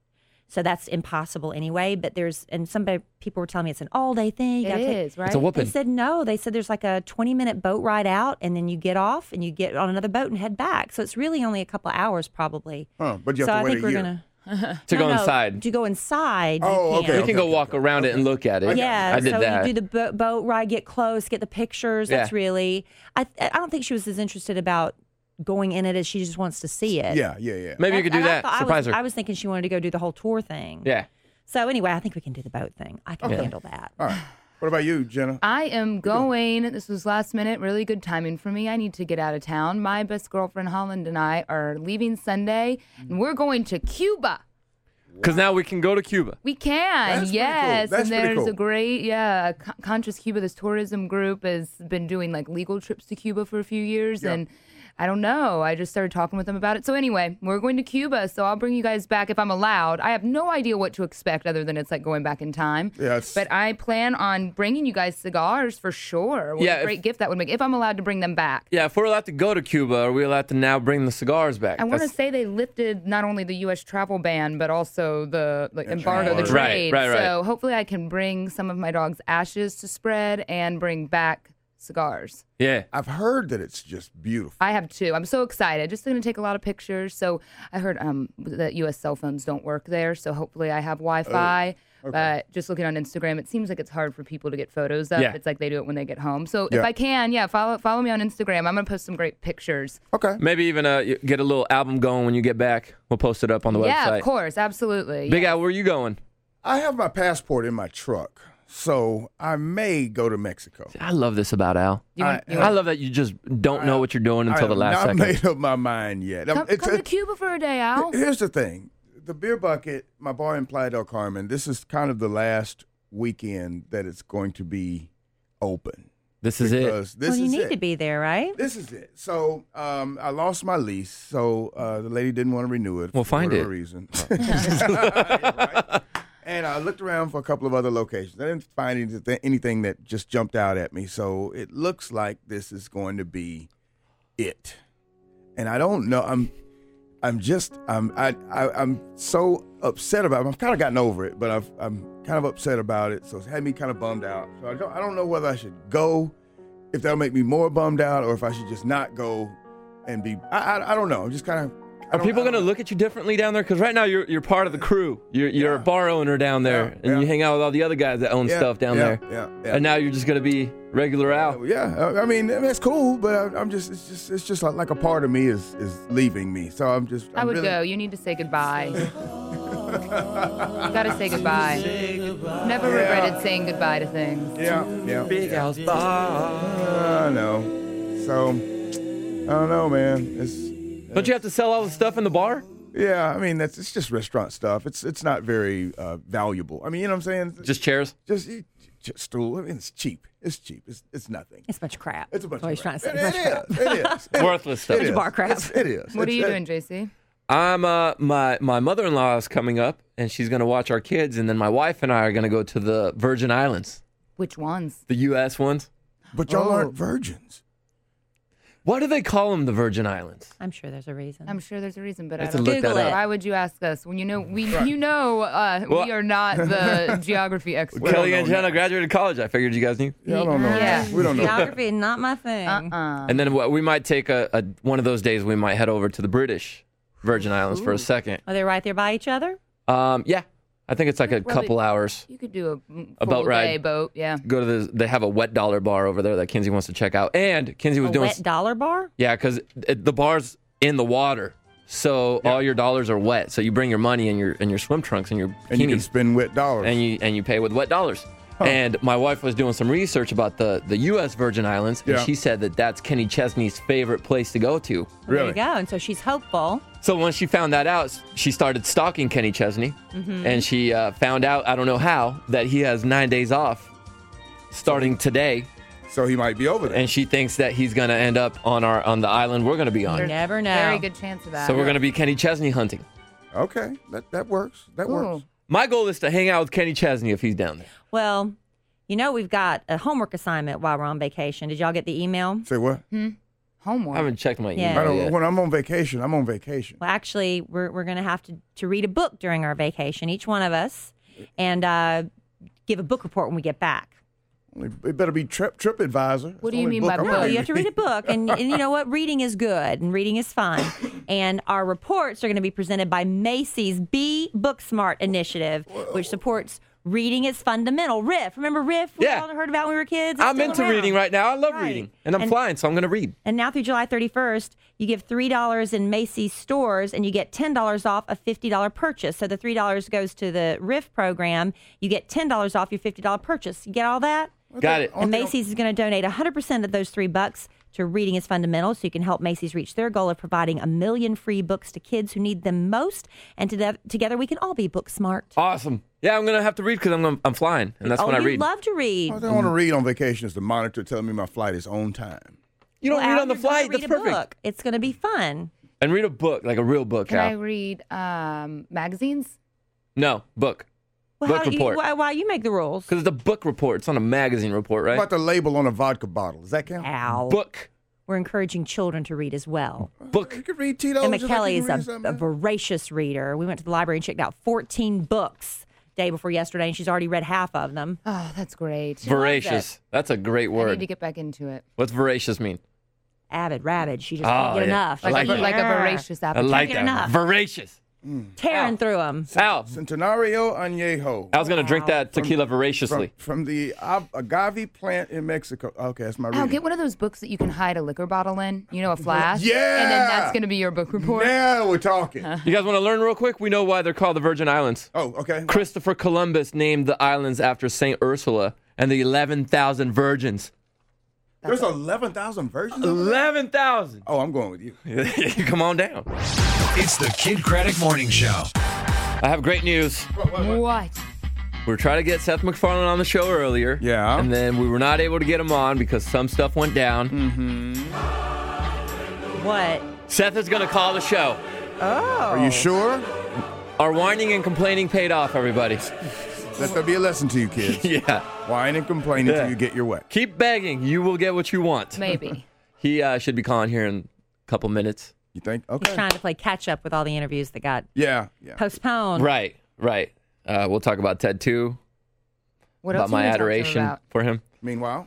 So that's impossible anyway. But people were telling me it's an all-day thing. It is, right? It's a whooping. They said no. They said there's like a 20-minute boat ride out, and then you get off and you get on another boat and head back. So it's really only a couple hours probably. But you have to wait a year. To go inside. To go inside. Oh, you can. You can go walk around it and look at it. Yeah, I did so that. you do the boat ride, get close, get the pictures. That's Yeah. really. I don't think she was as interested about going in it as she just wants to see it. Yeah. Maybe you could do And that. Surprise her. I was thinking she wanted to go do the whole tour thing. Yeah. So anyway, I think we can do the boat thing. I can handle that. All right. What about you, Jenna? I am going. This was last minute, really good timing for me. I need to get out of town. My best girlfriend, Holland, and I are leaving Sunday, and we're going to Cuba. Because now we can go to Cuba. We can, That's yes. pretty cool. That's and pretty there's cool. a great, Conscious Cuba, this tourism group, has been doing like legal trips to Cuba for a few years. Yeah. And I don't know. I just started talking with them about it. So anyway, we're going to Cuba. So I'll bring you guys back if I'm allowed. I have no idea what to expect other than it's like going back in time. Yes. But I plan on bringing you guys cigars for sure. What a great gift that would make if I'm allowed to bring them back. Yeah, if we're allowed to go to Cuba, are we allowed to now bring the cigars back? I want to That's- say they lifted not only the U.S. travel ban, but also the embargo, the Right, trade. right. So hopefully I can bring some of my dog's ashes to spread and bring back cigars. Yeah. I've heard that it's just beautiful. I have too. I'm so excited. Just going to take a lot of pictures. So I heard that U.S. cell phones don't work there. So hopefully I have Wi-Fi. But just looking on Instagram, it seems like it's hard for people to get photos up. Yeah. It's like they do it when they get home. So if I can, follow me on Instagram. I'm going to post some great pictures. Okay. Maybe even get a little album going when you get back. We'll post it up on the website. Yeah, of course. Absolutely. Big Al, where are you going? I have my passport in my truck, so I may go to Mexico. I love this about Al. I love that you just don't know what you're doing until the last I have second. not made up my mind yet. Come to Cuba for a day, Al. Here's the thing. The Beer Bucket, my bar in Playa del Carmen, this is kind of the last weekend that it's going to be open. This is it. You need to be there, right? This is it. So I lost my lease, so the lady didn't want to renew it We'll for find whatever it. reason. Right? And I looked around for a couple of other locations. I didn't find anything that just jumped out at me. So it looks like this is going to be it. And I don't know. I'm so upset about it. I've kind of gotten over it, but I'm kind of upset about it. So it's had me kind of bummed out. So I don't know whether I should go, if that'll make me more bummed out, or if I should just not go and be. I don't know. I'm just kind of. Are people going to look at you differently down there? Because right now you're part of the crew. You're a bar owner down there, and you hang out with all the other guys that own stuff down there. Yeah. And now you're just going to be regular Al. Yeah, I mean that's cool, but I'm just it's just like a part of me is leaving me. So I'm I would really, go. You need to say goodbye. You gotta say goodbye. Never regretted saying goodbye to things. Yeah. Big Al's bar. I know. So I don't know, man. Don't you have to sell all the stuff in the bar? Yeah, I mean it's just restaurant stuff. It's not very valuable. I mean, you know what I'm saying? Just chairs? Just stool. I mean, it's cheap. It's cheap. It's nothing. It's a bunch of crap. It's a bunch That's of what he's crap. trying to say. It is. Worthless stuff. Bunch of bar crap. It is. What are you doing, JC? I'm my mother-in-law is coming up, and she's going to watch our kids, and then my wife and I are going to go to the Virgin Islands. Which ones? The U.S. ones. But y'all aren't virgins. Why do they call them the Virgin Islands? I'm sure there's a reason. I'm sure there's a reason, but I I have to don't look that Google it. up. Why would you ask us when we Well- we are not the geography experts? Kelly and Jenna graduated college. I figured you guys knew. Yeah, I don't know. Yeah. We don't know. Geography is not my thing. And then we might take one of those days. We might head over to the British Virgin Islands for a second. Are they right there by each other? Yeah, I think it's like a Probably- couple hours. You could do A boat full ride. day boat, yeah. Go to they have a wet dollar bar over there that Kinsey wants to check out. And Kinsey was A doing wet dollar bar? Yeah, because the bar's in the water, so all your dollars are wet. So you bring your money in your swim trunks and your bikinis, And you can spend wet dollars. and you pay with wet dollars. And my wife was doing some research about the U.S. Virgin Islands, and Yeah. she said that's Kenny Chesney's favorite place to go to. There you go. And so she's hopeful. So when she found that out, she started stalking Kenny Chesney, and she found out, I don't know how, that he has 9 days off starting today. So he might be over there. And she thinks that he's going to end up on the island we're going to be on. You never know. Very good chance of that. So we're going to be Kenny Chesney hunting. Okay, that works. That works. My goal is to hang out with Kenny Chesney if he's down there. Well, we've got a homework assignment while we're on vacation. Did y'all get the email? Say what? Homework. I haven't checked my Yeah. email yet. When I'm on vacation, I'm on vacation. Well, actually, we're going to have to read a book during our vacation, each one of us, and give a book report when we get back. It better be TripAdvisor. What do you mean by book? No, you have to read a book, and you know what? Reading is good, and reading is fun. And our reports are going to be presented by Macy's Be Book Smart initiative, which supports reading is fundamental. Riff, remember Riff? We all heard about when we were kids. It's I'm still into around. reading right now. I love reading, and I'm flying, so I'm going to read. And now through July 31st, you give $3 in Macy's stores, and you get $10 off a $50 purchase. So the $3 goes to the Riff program. You get $10 off your $50 purchase. You get all that? Got it. And Macy's is going to donate 100% of those $3 to Reading is Fundamental, so you can help Macy's reach their goal of providing 1 million free books to kids who need them most. And together we can all be book smart. Awesome. Yeah, I'm going to have to read because I'm flying, and that's when I you read. love to read. I don't want to read on vacation is the monitor telling me my flight is on time. You don't read on the flight. Read That's a perfect. book. It's going to be fun. And read a book, like a real book, Can I Al. read magazines? No, book. Well, book report. Why you make the rules? Because it's a book report. It's on a magazine report, right? What about the label on a vodka bottle? Does that count? Ow. Book. We're encouraging children to read as well. Book. You can read Tito's. Emma just like Kelly you is can read a voracious reader. We went to the library and checked out 14 books day before yesterday, and she's already read half of them. Oh, that's great. Voracious. That's a great I need word. to get back into it. What's voracious mean? Avid, rabid. She just can't get yeah. enough. I like that. Like a voracious I appetite. like get that. enough. Voracious. Tearing through them. Al, Centenario Añejo. I was going to drink that tequila voraciously. From the agave plant in Mexico. Okay, that's my I'll reading. get one of those books that you can hide a liquor bottle in. You know, a flask. Yeah. And then that's going to be your book report. Now we're talking. You guys want to learn real quick? We know why they're called the Virgin Islands. Oh, okay. Christopher Columbus named the islands after St. Ursula and the 11,000 virgins. There's 11,000 versions? 11,000. Oh, I'm going with you. Come on down. It's the Kid Craddock Morning Show. I have great news. What? We were trying to get Seth MacFarlane on the show earlier. Yeah. And then we were not able to get him on because some stuff went down. What? Seth is going to call the show. Oh. Are you sure? Our whining and complaining paid off, everybody. Let there be a lesson to you, kids. Yeah. Whine and complain until you get your way. Keep begging. You will get what you want. Maybe. He should be calling here in a couple minutes. You think? He's Okay. trying to play catch up with all the interviews that got Yeah. postponed. Right. We'll talk about Ted 2. What about else my are you talking adoration about? for him. Meanwhile,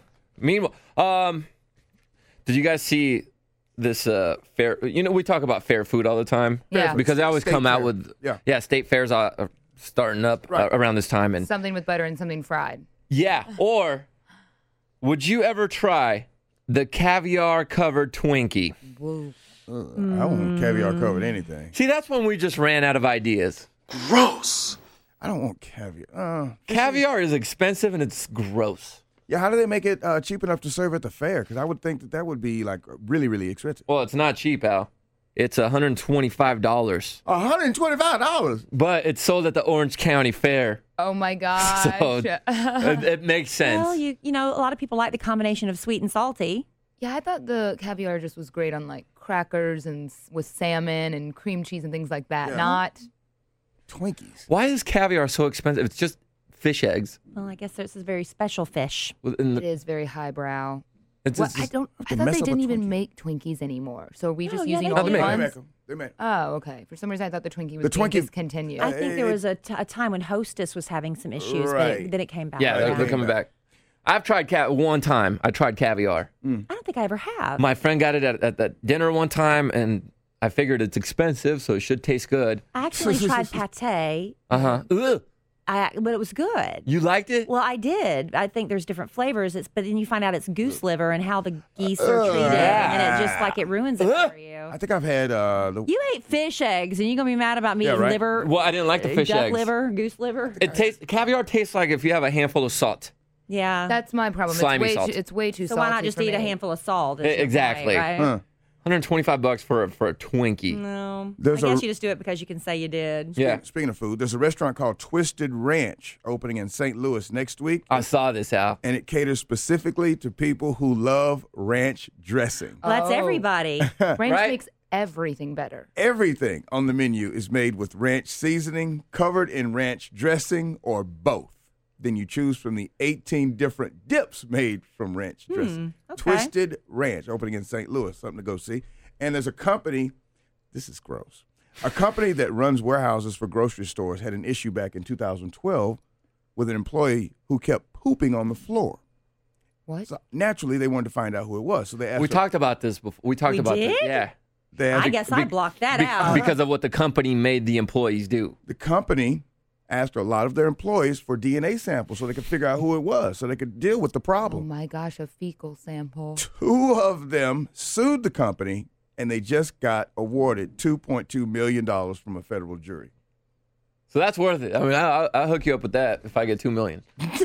did you guys see this fair? You know, we talk about fair food all the time. Yeah. Because they always State come out fair. with Yeah. state fairs are starting up around this time, and Something with butter and something fried. yeah. Or would you ever try the caviar covered Twinkie? Whoa. I want caviar covered anything. See, that's when we just ran out of ideas. Gross. I don't want caviar. Caviar is expensive and it's gross. Yeah, how do they make it cheap enough to serve at the fair? Because I would think that would be like really, really expensive. Well, it's not cheap, Al. It's $125. $125. But it's sold at the Orange County Fair. Oh my gosh. So it makes sense. Well, you know, a lot of people like the combination of sweet and salty. Yeah, I thought the caviar just was great on like crackers and with salmon and cream cheese and things like that. Yeah. Not Twinkies. Why is caviar so expensive? It's just fish eggs. Well, I guess this is very special fish. And it is very highbrow. It's Well, just- I can thought mess they up a didn't even Twinkie. make Twinkies anymore. So are we just yeah, using they old do. They ones? make They make. Oh, okay. For some reason, I thought the Twinkie was The being Twinkie- discontinued. I think there was a time when Hostess was having some issues, Right. but then it came back. yeah, they're coming back. I've tried one time. I tried caviar. I don't think I ever have. My friend got it at that dinner one time, and I figured it's expensive, so it should taste good. I actually tried pate, Ugh. but it was good. You liked it? Well, I did. I think there's different flavors. But then you find out it's goose liver and how the geese are treated, and it just like it ruins it for you. I think I've had You ate fish eggs, and you're gonna be mad about me Yeah, eating right. liver. Well, I didn't like the fish duck eggs. liver, goose liver. Caviar tastes like if you have a handful of salt. Yeah, That's my problem. Slimy it's salt. It's way too so salty. why not just for eat a me. handful of salt? is your Exactly. point, right? Huh. $125 for a Twinkie. No, There's I a- guess you just do it because you can say you did. Yeah, Speaking of food, there's a restaurant called Twisted Ranch opening in St. Louis next week. I saw this, Al. And it caters specifically to people who love ranch dressing. Well, that's everybody. Ranch Right? makes everything better. Everything on the menu is made with ranch seasoning, covered in ranch dressing, or both. then you choose from the 18 different dips made from ranch dressing. okay. Twisted Ranch, opening in St. Louis, something to go see. And there's a company, this is gross, a company that runs warehouses for grocery stores had an issue back in 2012 with an employee who kept pooping on the floor. What? So naturally, they wanted to find out who it was. So they asked We talked about this before. We talked about did? this. Yeah. They asked I guess I blocked that out. Because of what the company made the employees do. the company asked a lot of their employees for DNA samples so they could figure out who it was, so they could deal with the Oh problem. my gosh, a fecal sample. 2 of them sued the company, and they just got awarded $2.2 million from a federal jury. So that's worth it. I mean, I'll hook you up with that if I get $2 million.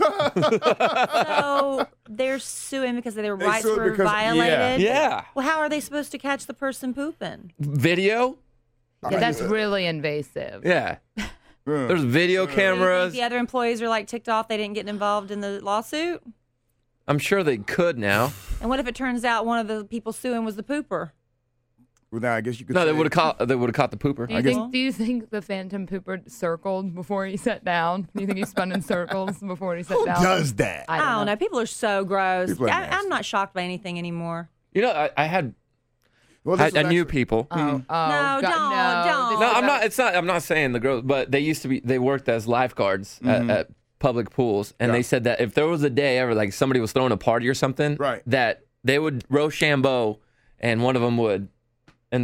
So they're suing because their rights sued were because- violated? Yeah. Well, how are they supposed to catch the person pooping? Video? Yeah, that's really invasive. Yeah. There's video Do you think cameras. the other employees are like ticked off they didn't get involved in the lawsuit? I'm sure they could now. And what if it turns out one of the people suing was the pooper? Well, now I guess you could No, they say- would have caught. They would have caught the pooper. Do you think the phantom pooper circled before he sat down? Do you think he spun in circles before he sat Who down? does that? I don't know. People are so gross. People are nasty. I'm not shocked by anything anymore. You know, I had. Well, this I was knew actually- people. Oh, No, God, don't. No, I'm not. It's not. I'm not saying the girls, but they used to be. They worked as lifeguards at public pools, and they said that if there was a day ever like somebody was throwing a party or something, Right. that they would Rochambeau, and one of them would in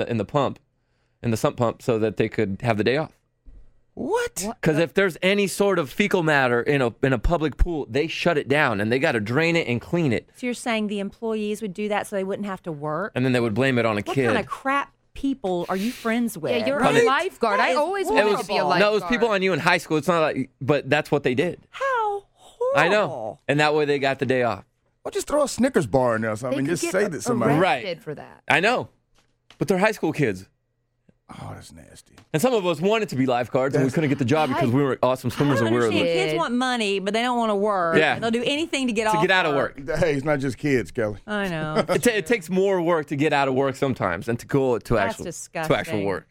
the sump pump, so that they could have the day off. What? Because if there's any sort of fecal matter in a public pool, they shut it down and they got to drain it and clean it, So you're saying the employees would do that so they wouldn't have to work? and then they would blame it on a What kid. kind of crap people are you friends with? Yeah, you're Right? a lifeguard. I always wanted to be a lifeguard. No, it was people I knew in high school. It's not like, but that's what they did. How horrible. I know, and that way they got the day off. Well, just throw a Snickers bar in there or something. They could Just get say that somebody. arrested Right. for that. I know, but they're high school kids. Oh, that's nasty. And some of us wanted to be lifeguards, and we couldn't get the job because we were awesome swimmers I and don't we were understand. the- Kids want money, but they don't want to work. Yeah. They'll do anything to get to off get out of work. Hey, it's not just kids, Kelly. I know. It takes more work to get out of work sometimes than to go to That's actual disgusting. work.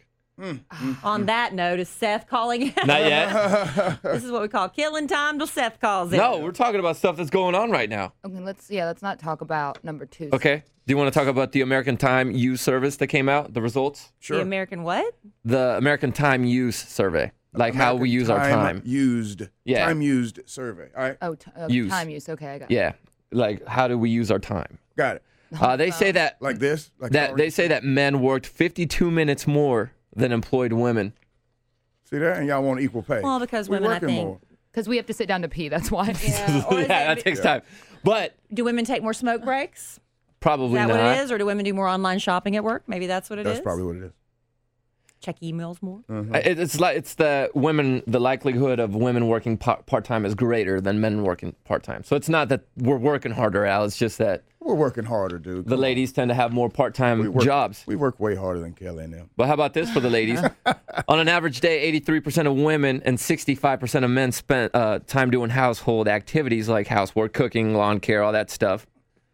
On that note, is Seth calling in? Not yet. This is what we call killing time till Seth calls in. No, we're talking about stuff that's going on right now. Okay, let's not talk about number 2. Okay. Do you want to talk about the American Time Use Service that came out? The results? The American what? The American Time Use Survey, like how we use our time. Used. Yeah. Time used survey. All right. Oh, Use. time use. Okay, I got it. Yeah, like how do we use our time? Got it. They say that Like this? Like that they say that men worked 52 minutes more than employed women. See that? And y'all want equal pay. Well, because We women, I working think. more. Because we have to sit down to pee. That's why. Yeah, or is Yeah, it- that takes time. But do women take more smoke breaks? probably Is that not. what it is? Or do women do more online shopping at work? Maybe that's what it is. That's probably what it is. Check emails more. It's like it's the women. The likelihood of women working part time is greater than men working part time. So it's not that we're working harder, Al. It's just that We're working harder, dude. the ladies tend to have more part time work- jobs. We work way harder than Kelly and them. But how about this for the ladies? On an average day, 83% of women and 65% of men spent time doing household activities like housework, cooking, lawn care, all that stuff.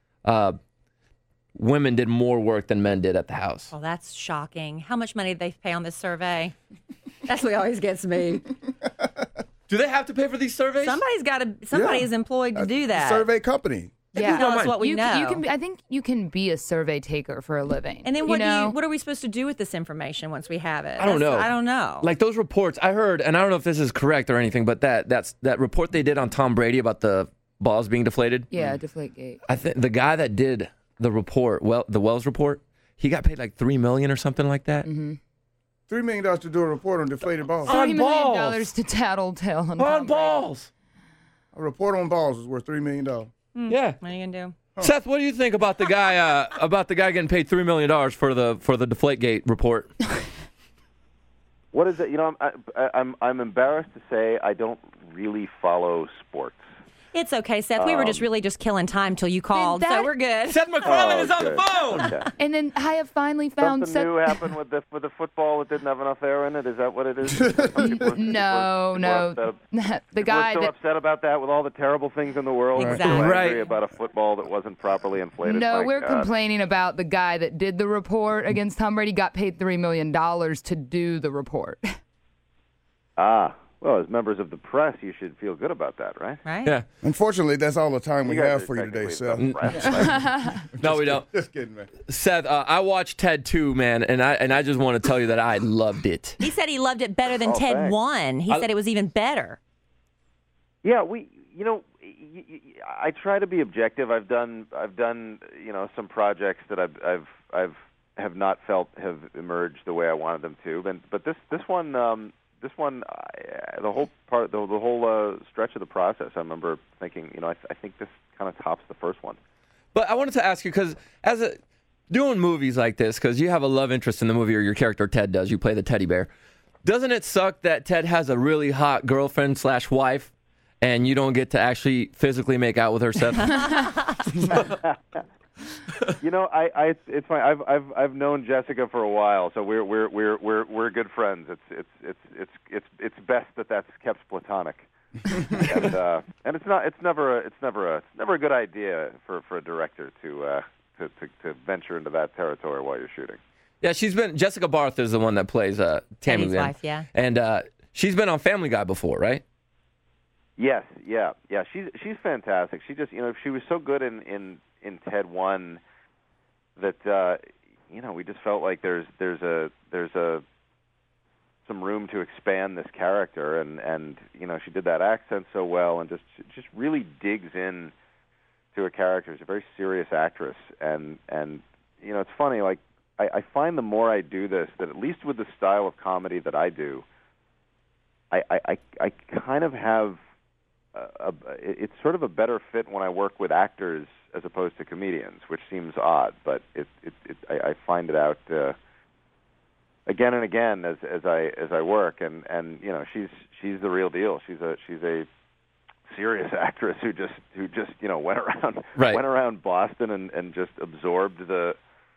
Women did more work than men did at the house. Oh, that's shocking. How much money did they pay on this survey? That's what always gets me. Do they have to pay for these surveys? Somebody's got to. Somebody Yeah. is employed to do that. Survey company. Yeah, tell us what we you, know. You can. I think you can be a survey taker for a living. and then what you know? what are we supposed to do with this information once we have it? I don't know. I don't know. Like those reports, I heard, and I don't know if this is correct or anything, but that report they did on Tom Brady about the balls being deflated. Yeah, Deflategate. I think the guy that did the report, the Wells report, he got paid like $3 million or something like that. Mm-hmm. $3 million to do a report on deflated balls. On $3 balls. million to tattletale on On Tom Brady. balls. A report on balls is worth $3 million. Yeah. What are you gonna do? Seth, what do you think about the guy getting paid $3 million for the Deflategate report? What is it? You know, I'm embarrassed to say I don't really follow sports. It's okay, Seth. We were just really just killing time till you called, so we're good. Seth MacFarlane is on the good. phone. Okay. And then I have finally found Something new happened with the football that didn't have enough air in it. Is that what it is? No. The guy We're so that upset about that with all the terrible things in the world. We're Exactly. so Right. angry about a football that wasn't properly inflated. No, My we're God. complaining about the guy that did the report against Tom Brady got paid $3 million to do the report. Ah. Well, as members of the press, you should feel good about that, right? Right. Yeah. Unfortunately, that's all the time we You guys have are for you today, technically Seth. the press. No, we don't. Just kidding, man. Seth, I watched Ted 2, man, and I just want to tell you that I loved it. He said he loved it better than Oh, Ted thanks. 1. He said it was even better. Yeah, I try to be objective. I've done some projects that I've have not felt have emerged the way I wanted them to. But this one, the whole stretch of the process, I remember thinking, I think this kind of tops the first one. But I wanted to ask you, because doing movies like this, because you have a love interest in the movie, or your character Ted does, you play the teddy bear. Doesn't it suck that Ted has a really hot girlfriend/wife, and you don't get to actually physically make out with her, Seth? It's funny. I've known Jessica for a while, so we're good friends. It's best that that's kept platonic. And it's never a good idea for a director to venture into that territory while you're shooting. Yeah, Jessica Barth is the one that plays Tammy Teddy's Lynn. wife, yeah. And she's been on Family Guy before, right? Yes, yeah. She's fantastic. She just, she was so good in Ted 1 that we just felt like there's some room to expand this character, and she did that accent so well, and just really digs in to a character. She's a very serious actress, and it's funny, like I find the more I do this, that at least with the style of comedy that I do, I kind of have it's sort of a better fit when I work with actors as opposed to comedians, which seems odd, but I find it out again and again as I work, and she's the real deal. She's a serious actress who just went around Boston and just absorbed the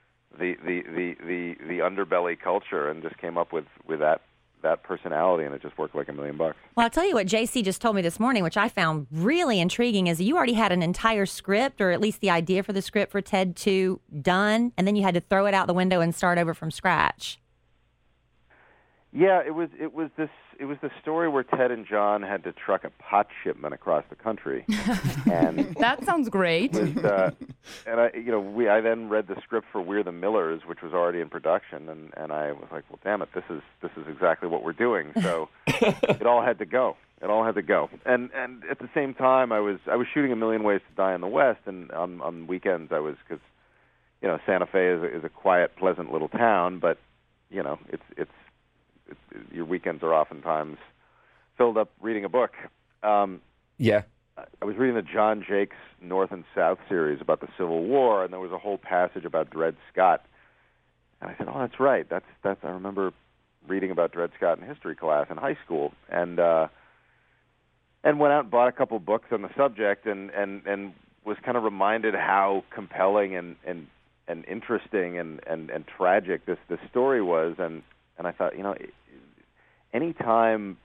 underbelly culture and just came up with that personality, and it just worked like $1 million. Well, I'll tell you what JC just told me this morning, which I found really intriguing, is you already had an entire script, or at least the idea for the script for Ted 2 done, and then you had to throw it out the window and start over from scratch. Yeah, it was the story where Ted and John had to truck a pot shipment across the country, and that sounds great. I then read the script for We're the Millers, which was already in production, and I was like, well, damn it, this is exactly what we're doing. So it all had to go. And at the same time, I was shooting A Million Ways to Die in the West, and on weekends because Santa Fe is a quiet, pleasant little town, but it's your weekends are oftentimes filled up reading a book. Yeah. I was reading the John Jakes North and South series about the Civil War, and there was a whole passage about Dred Scott. And I said, oh, that's right. That's I remember reading about Dred Scott in history class in high school, and went out and bought a couple books on the subject, and was kind of reminded how compelling and interesting and tragic this story was, and I thought, anytime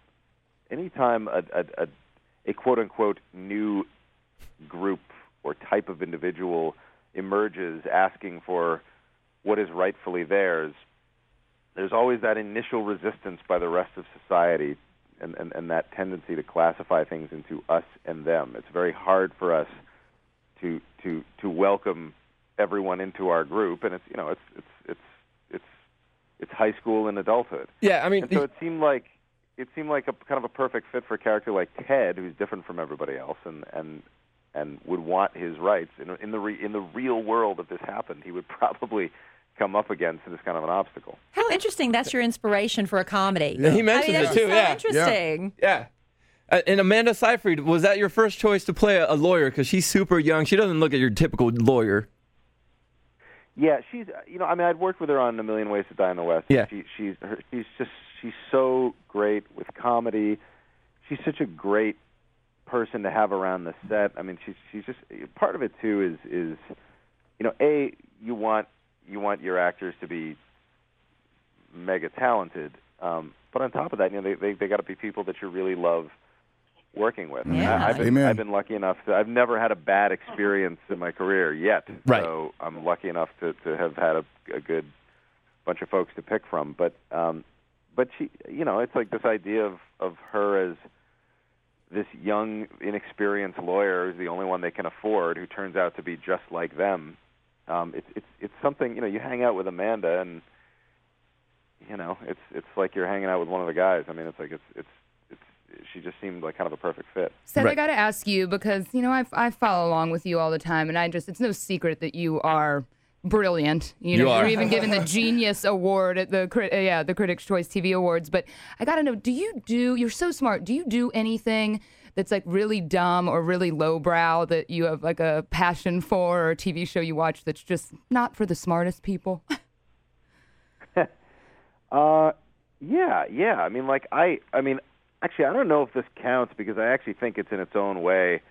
a quote unquote new group or type of individual emerges asking for what is rightfully theirs, there's always that initial resistance by the rest of society, and that tendency to classify things into us and them. It's very hard for us to welcome everyone into our group, and it's high school and adulthood. Yeah, I mean, and so it seemed like a kind of a perfect fit for a character like Ted, who's different from everybody else, and would want his rights. In the real world, if this happened, he would probably come up against this kind of an obstacle. How interesting! That's your inspiration for a comedy. Yeah. He mentions it too. So interesting. Yeah. And Amanda Seyfried, was that your first choice to play a lawyer? Because she's super young. She doesn't look at your typical lawyer. Yeah, she's. I'd worked with her on A Million Ways to Die in the West. Yeah. She's so great with comedy. She's such a great person to have around the set. I mean, she's just part of it too. Is you want your actors to be mega talented, but on top of that, they got to be people that you really love working with. Yeah. I've been lucky enough to. I've never had a bad experience in my career yet. Right. So I'm lucky enough to have had a good bunch of folks to pick from. But but she, it's like this idea of her as this young, inexperienced lawyer who's the only one they can afford, who turns out to be just like them. It's something, you hang out with Amanda, and it's like you're hanging out with one of the guys. I mean, it's like it's she just seemed like kind of a perfect fit. Seth, I got to ask you because I follow along with you all the time, and it's no secret that you are brilliant. You're even given the Genius Award at the Critics' Choice TV Awards. But I got to know, you're so smart. Do you do anything that's like really dumb or really lowbrow that you have like a passion for, or a TV show you watch that's just not for the smartest people? Yeah. Actually, I don't know if this counts because I actually think it's in its own way.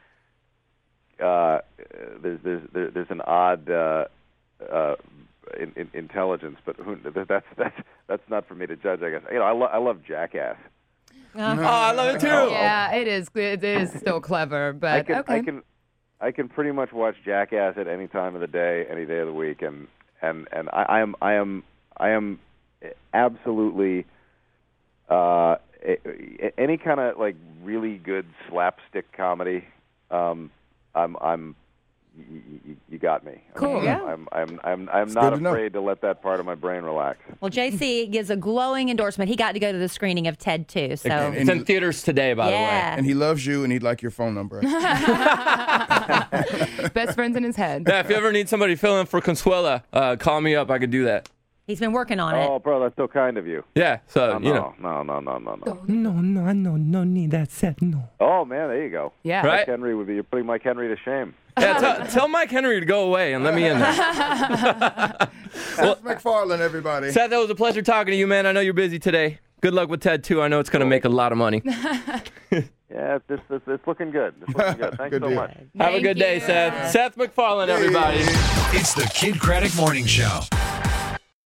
There's an odd intelligence, but that's not for me to judge, I guess. I love Jackass. Oh, I love it too. Yeah, it is. It is still clever, but I can pretty much watch Jackass at any time of the day, any day of the week, and I am absolutely any kind of like really good slapstick comedy. You got me. Cool. I'm not afraid to let that part of my brain relax. Well, JC gives a glowing endorsement. He got to go to the screening of Ted 2. So it's in theaters today, by the way. And he loves you, and he'd like your phone number. Best friends in his head. Yeah, if you ever need somebody to fill in for Consuela, call me up. I could do that. He's been working on it. Oh, bro, that's so kind of you. Yeah, so No. No need that Seth, no. Oh man, there you go. Yeah, right. Mike Henry you're putting Mike Henry to shame. Yeah, tell Mike Henry to go away and let me in there. Seth MacFarlane, everybody. Seth, that was a pleasure talking to you, man. I know you're busy today. Good luck with Ted 2. I know it's going to make a lot of money. Yeah, it's looking good. It's looking good. Thanks so much. Have a good day, Seth. Seth MacFarlane, everybody. It's the Kid Craddock Morning Show.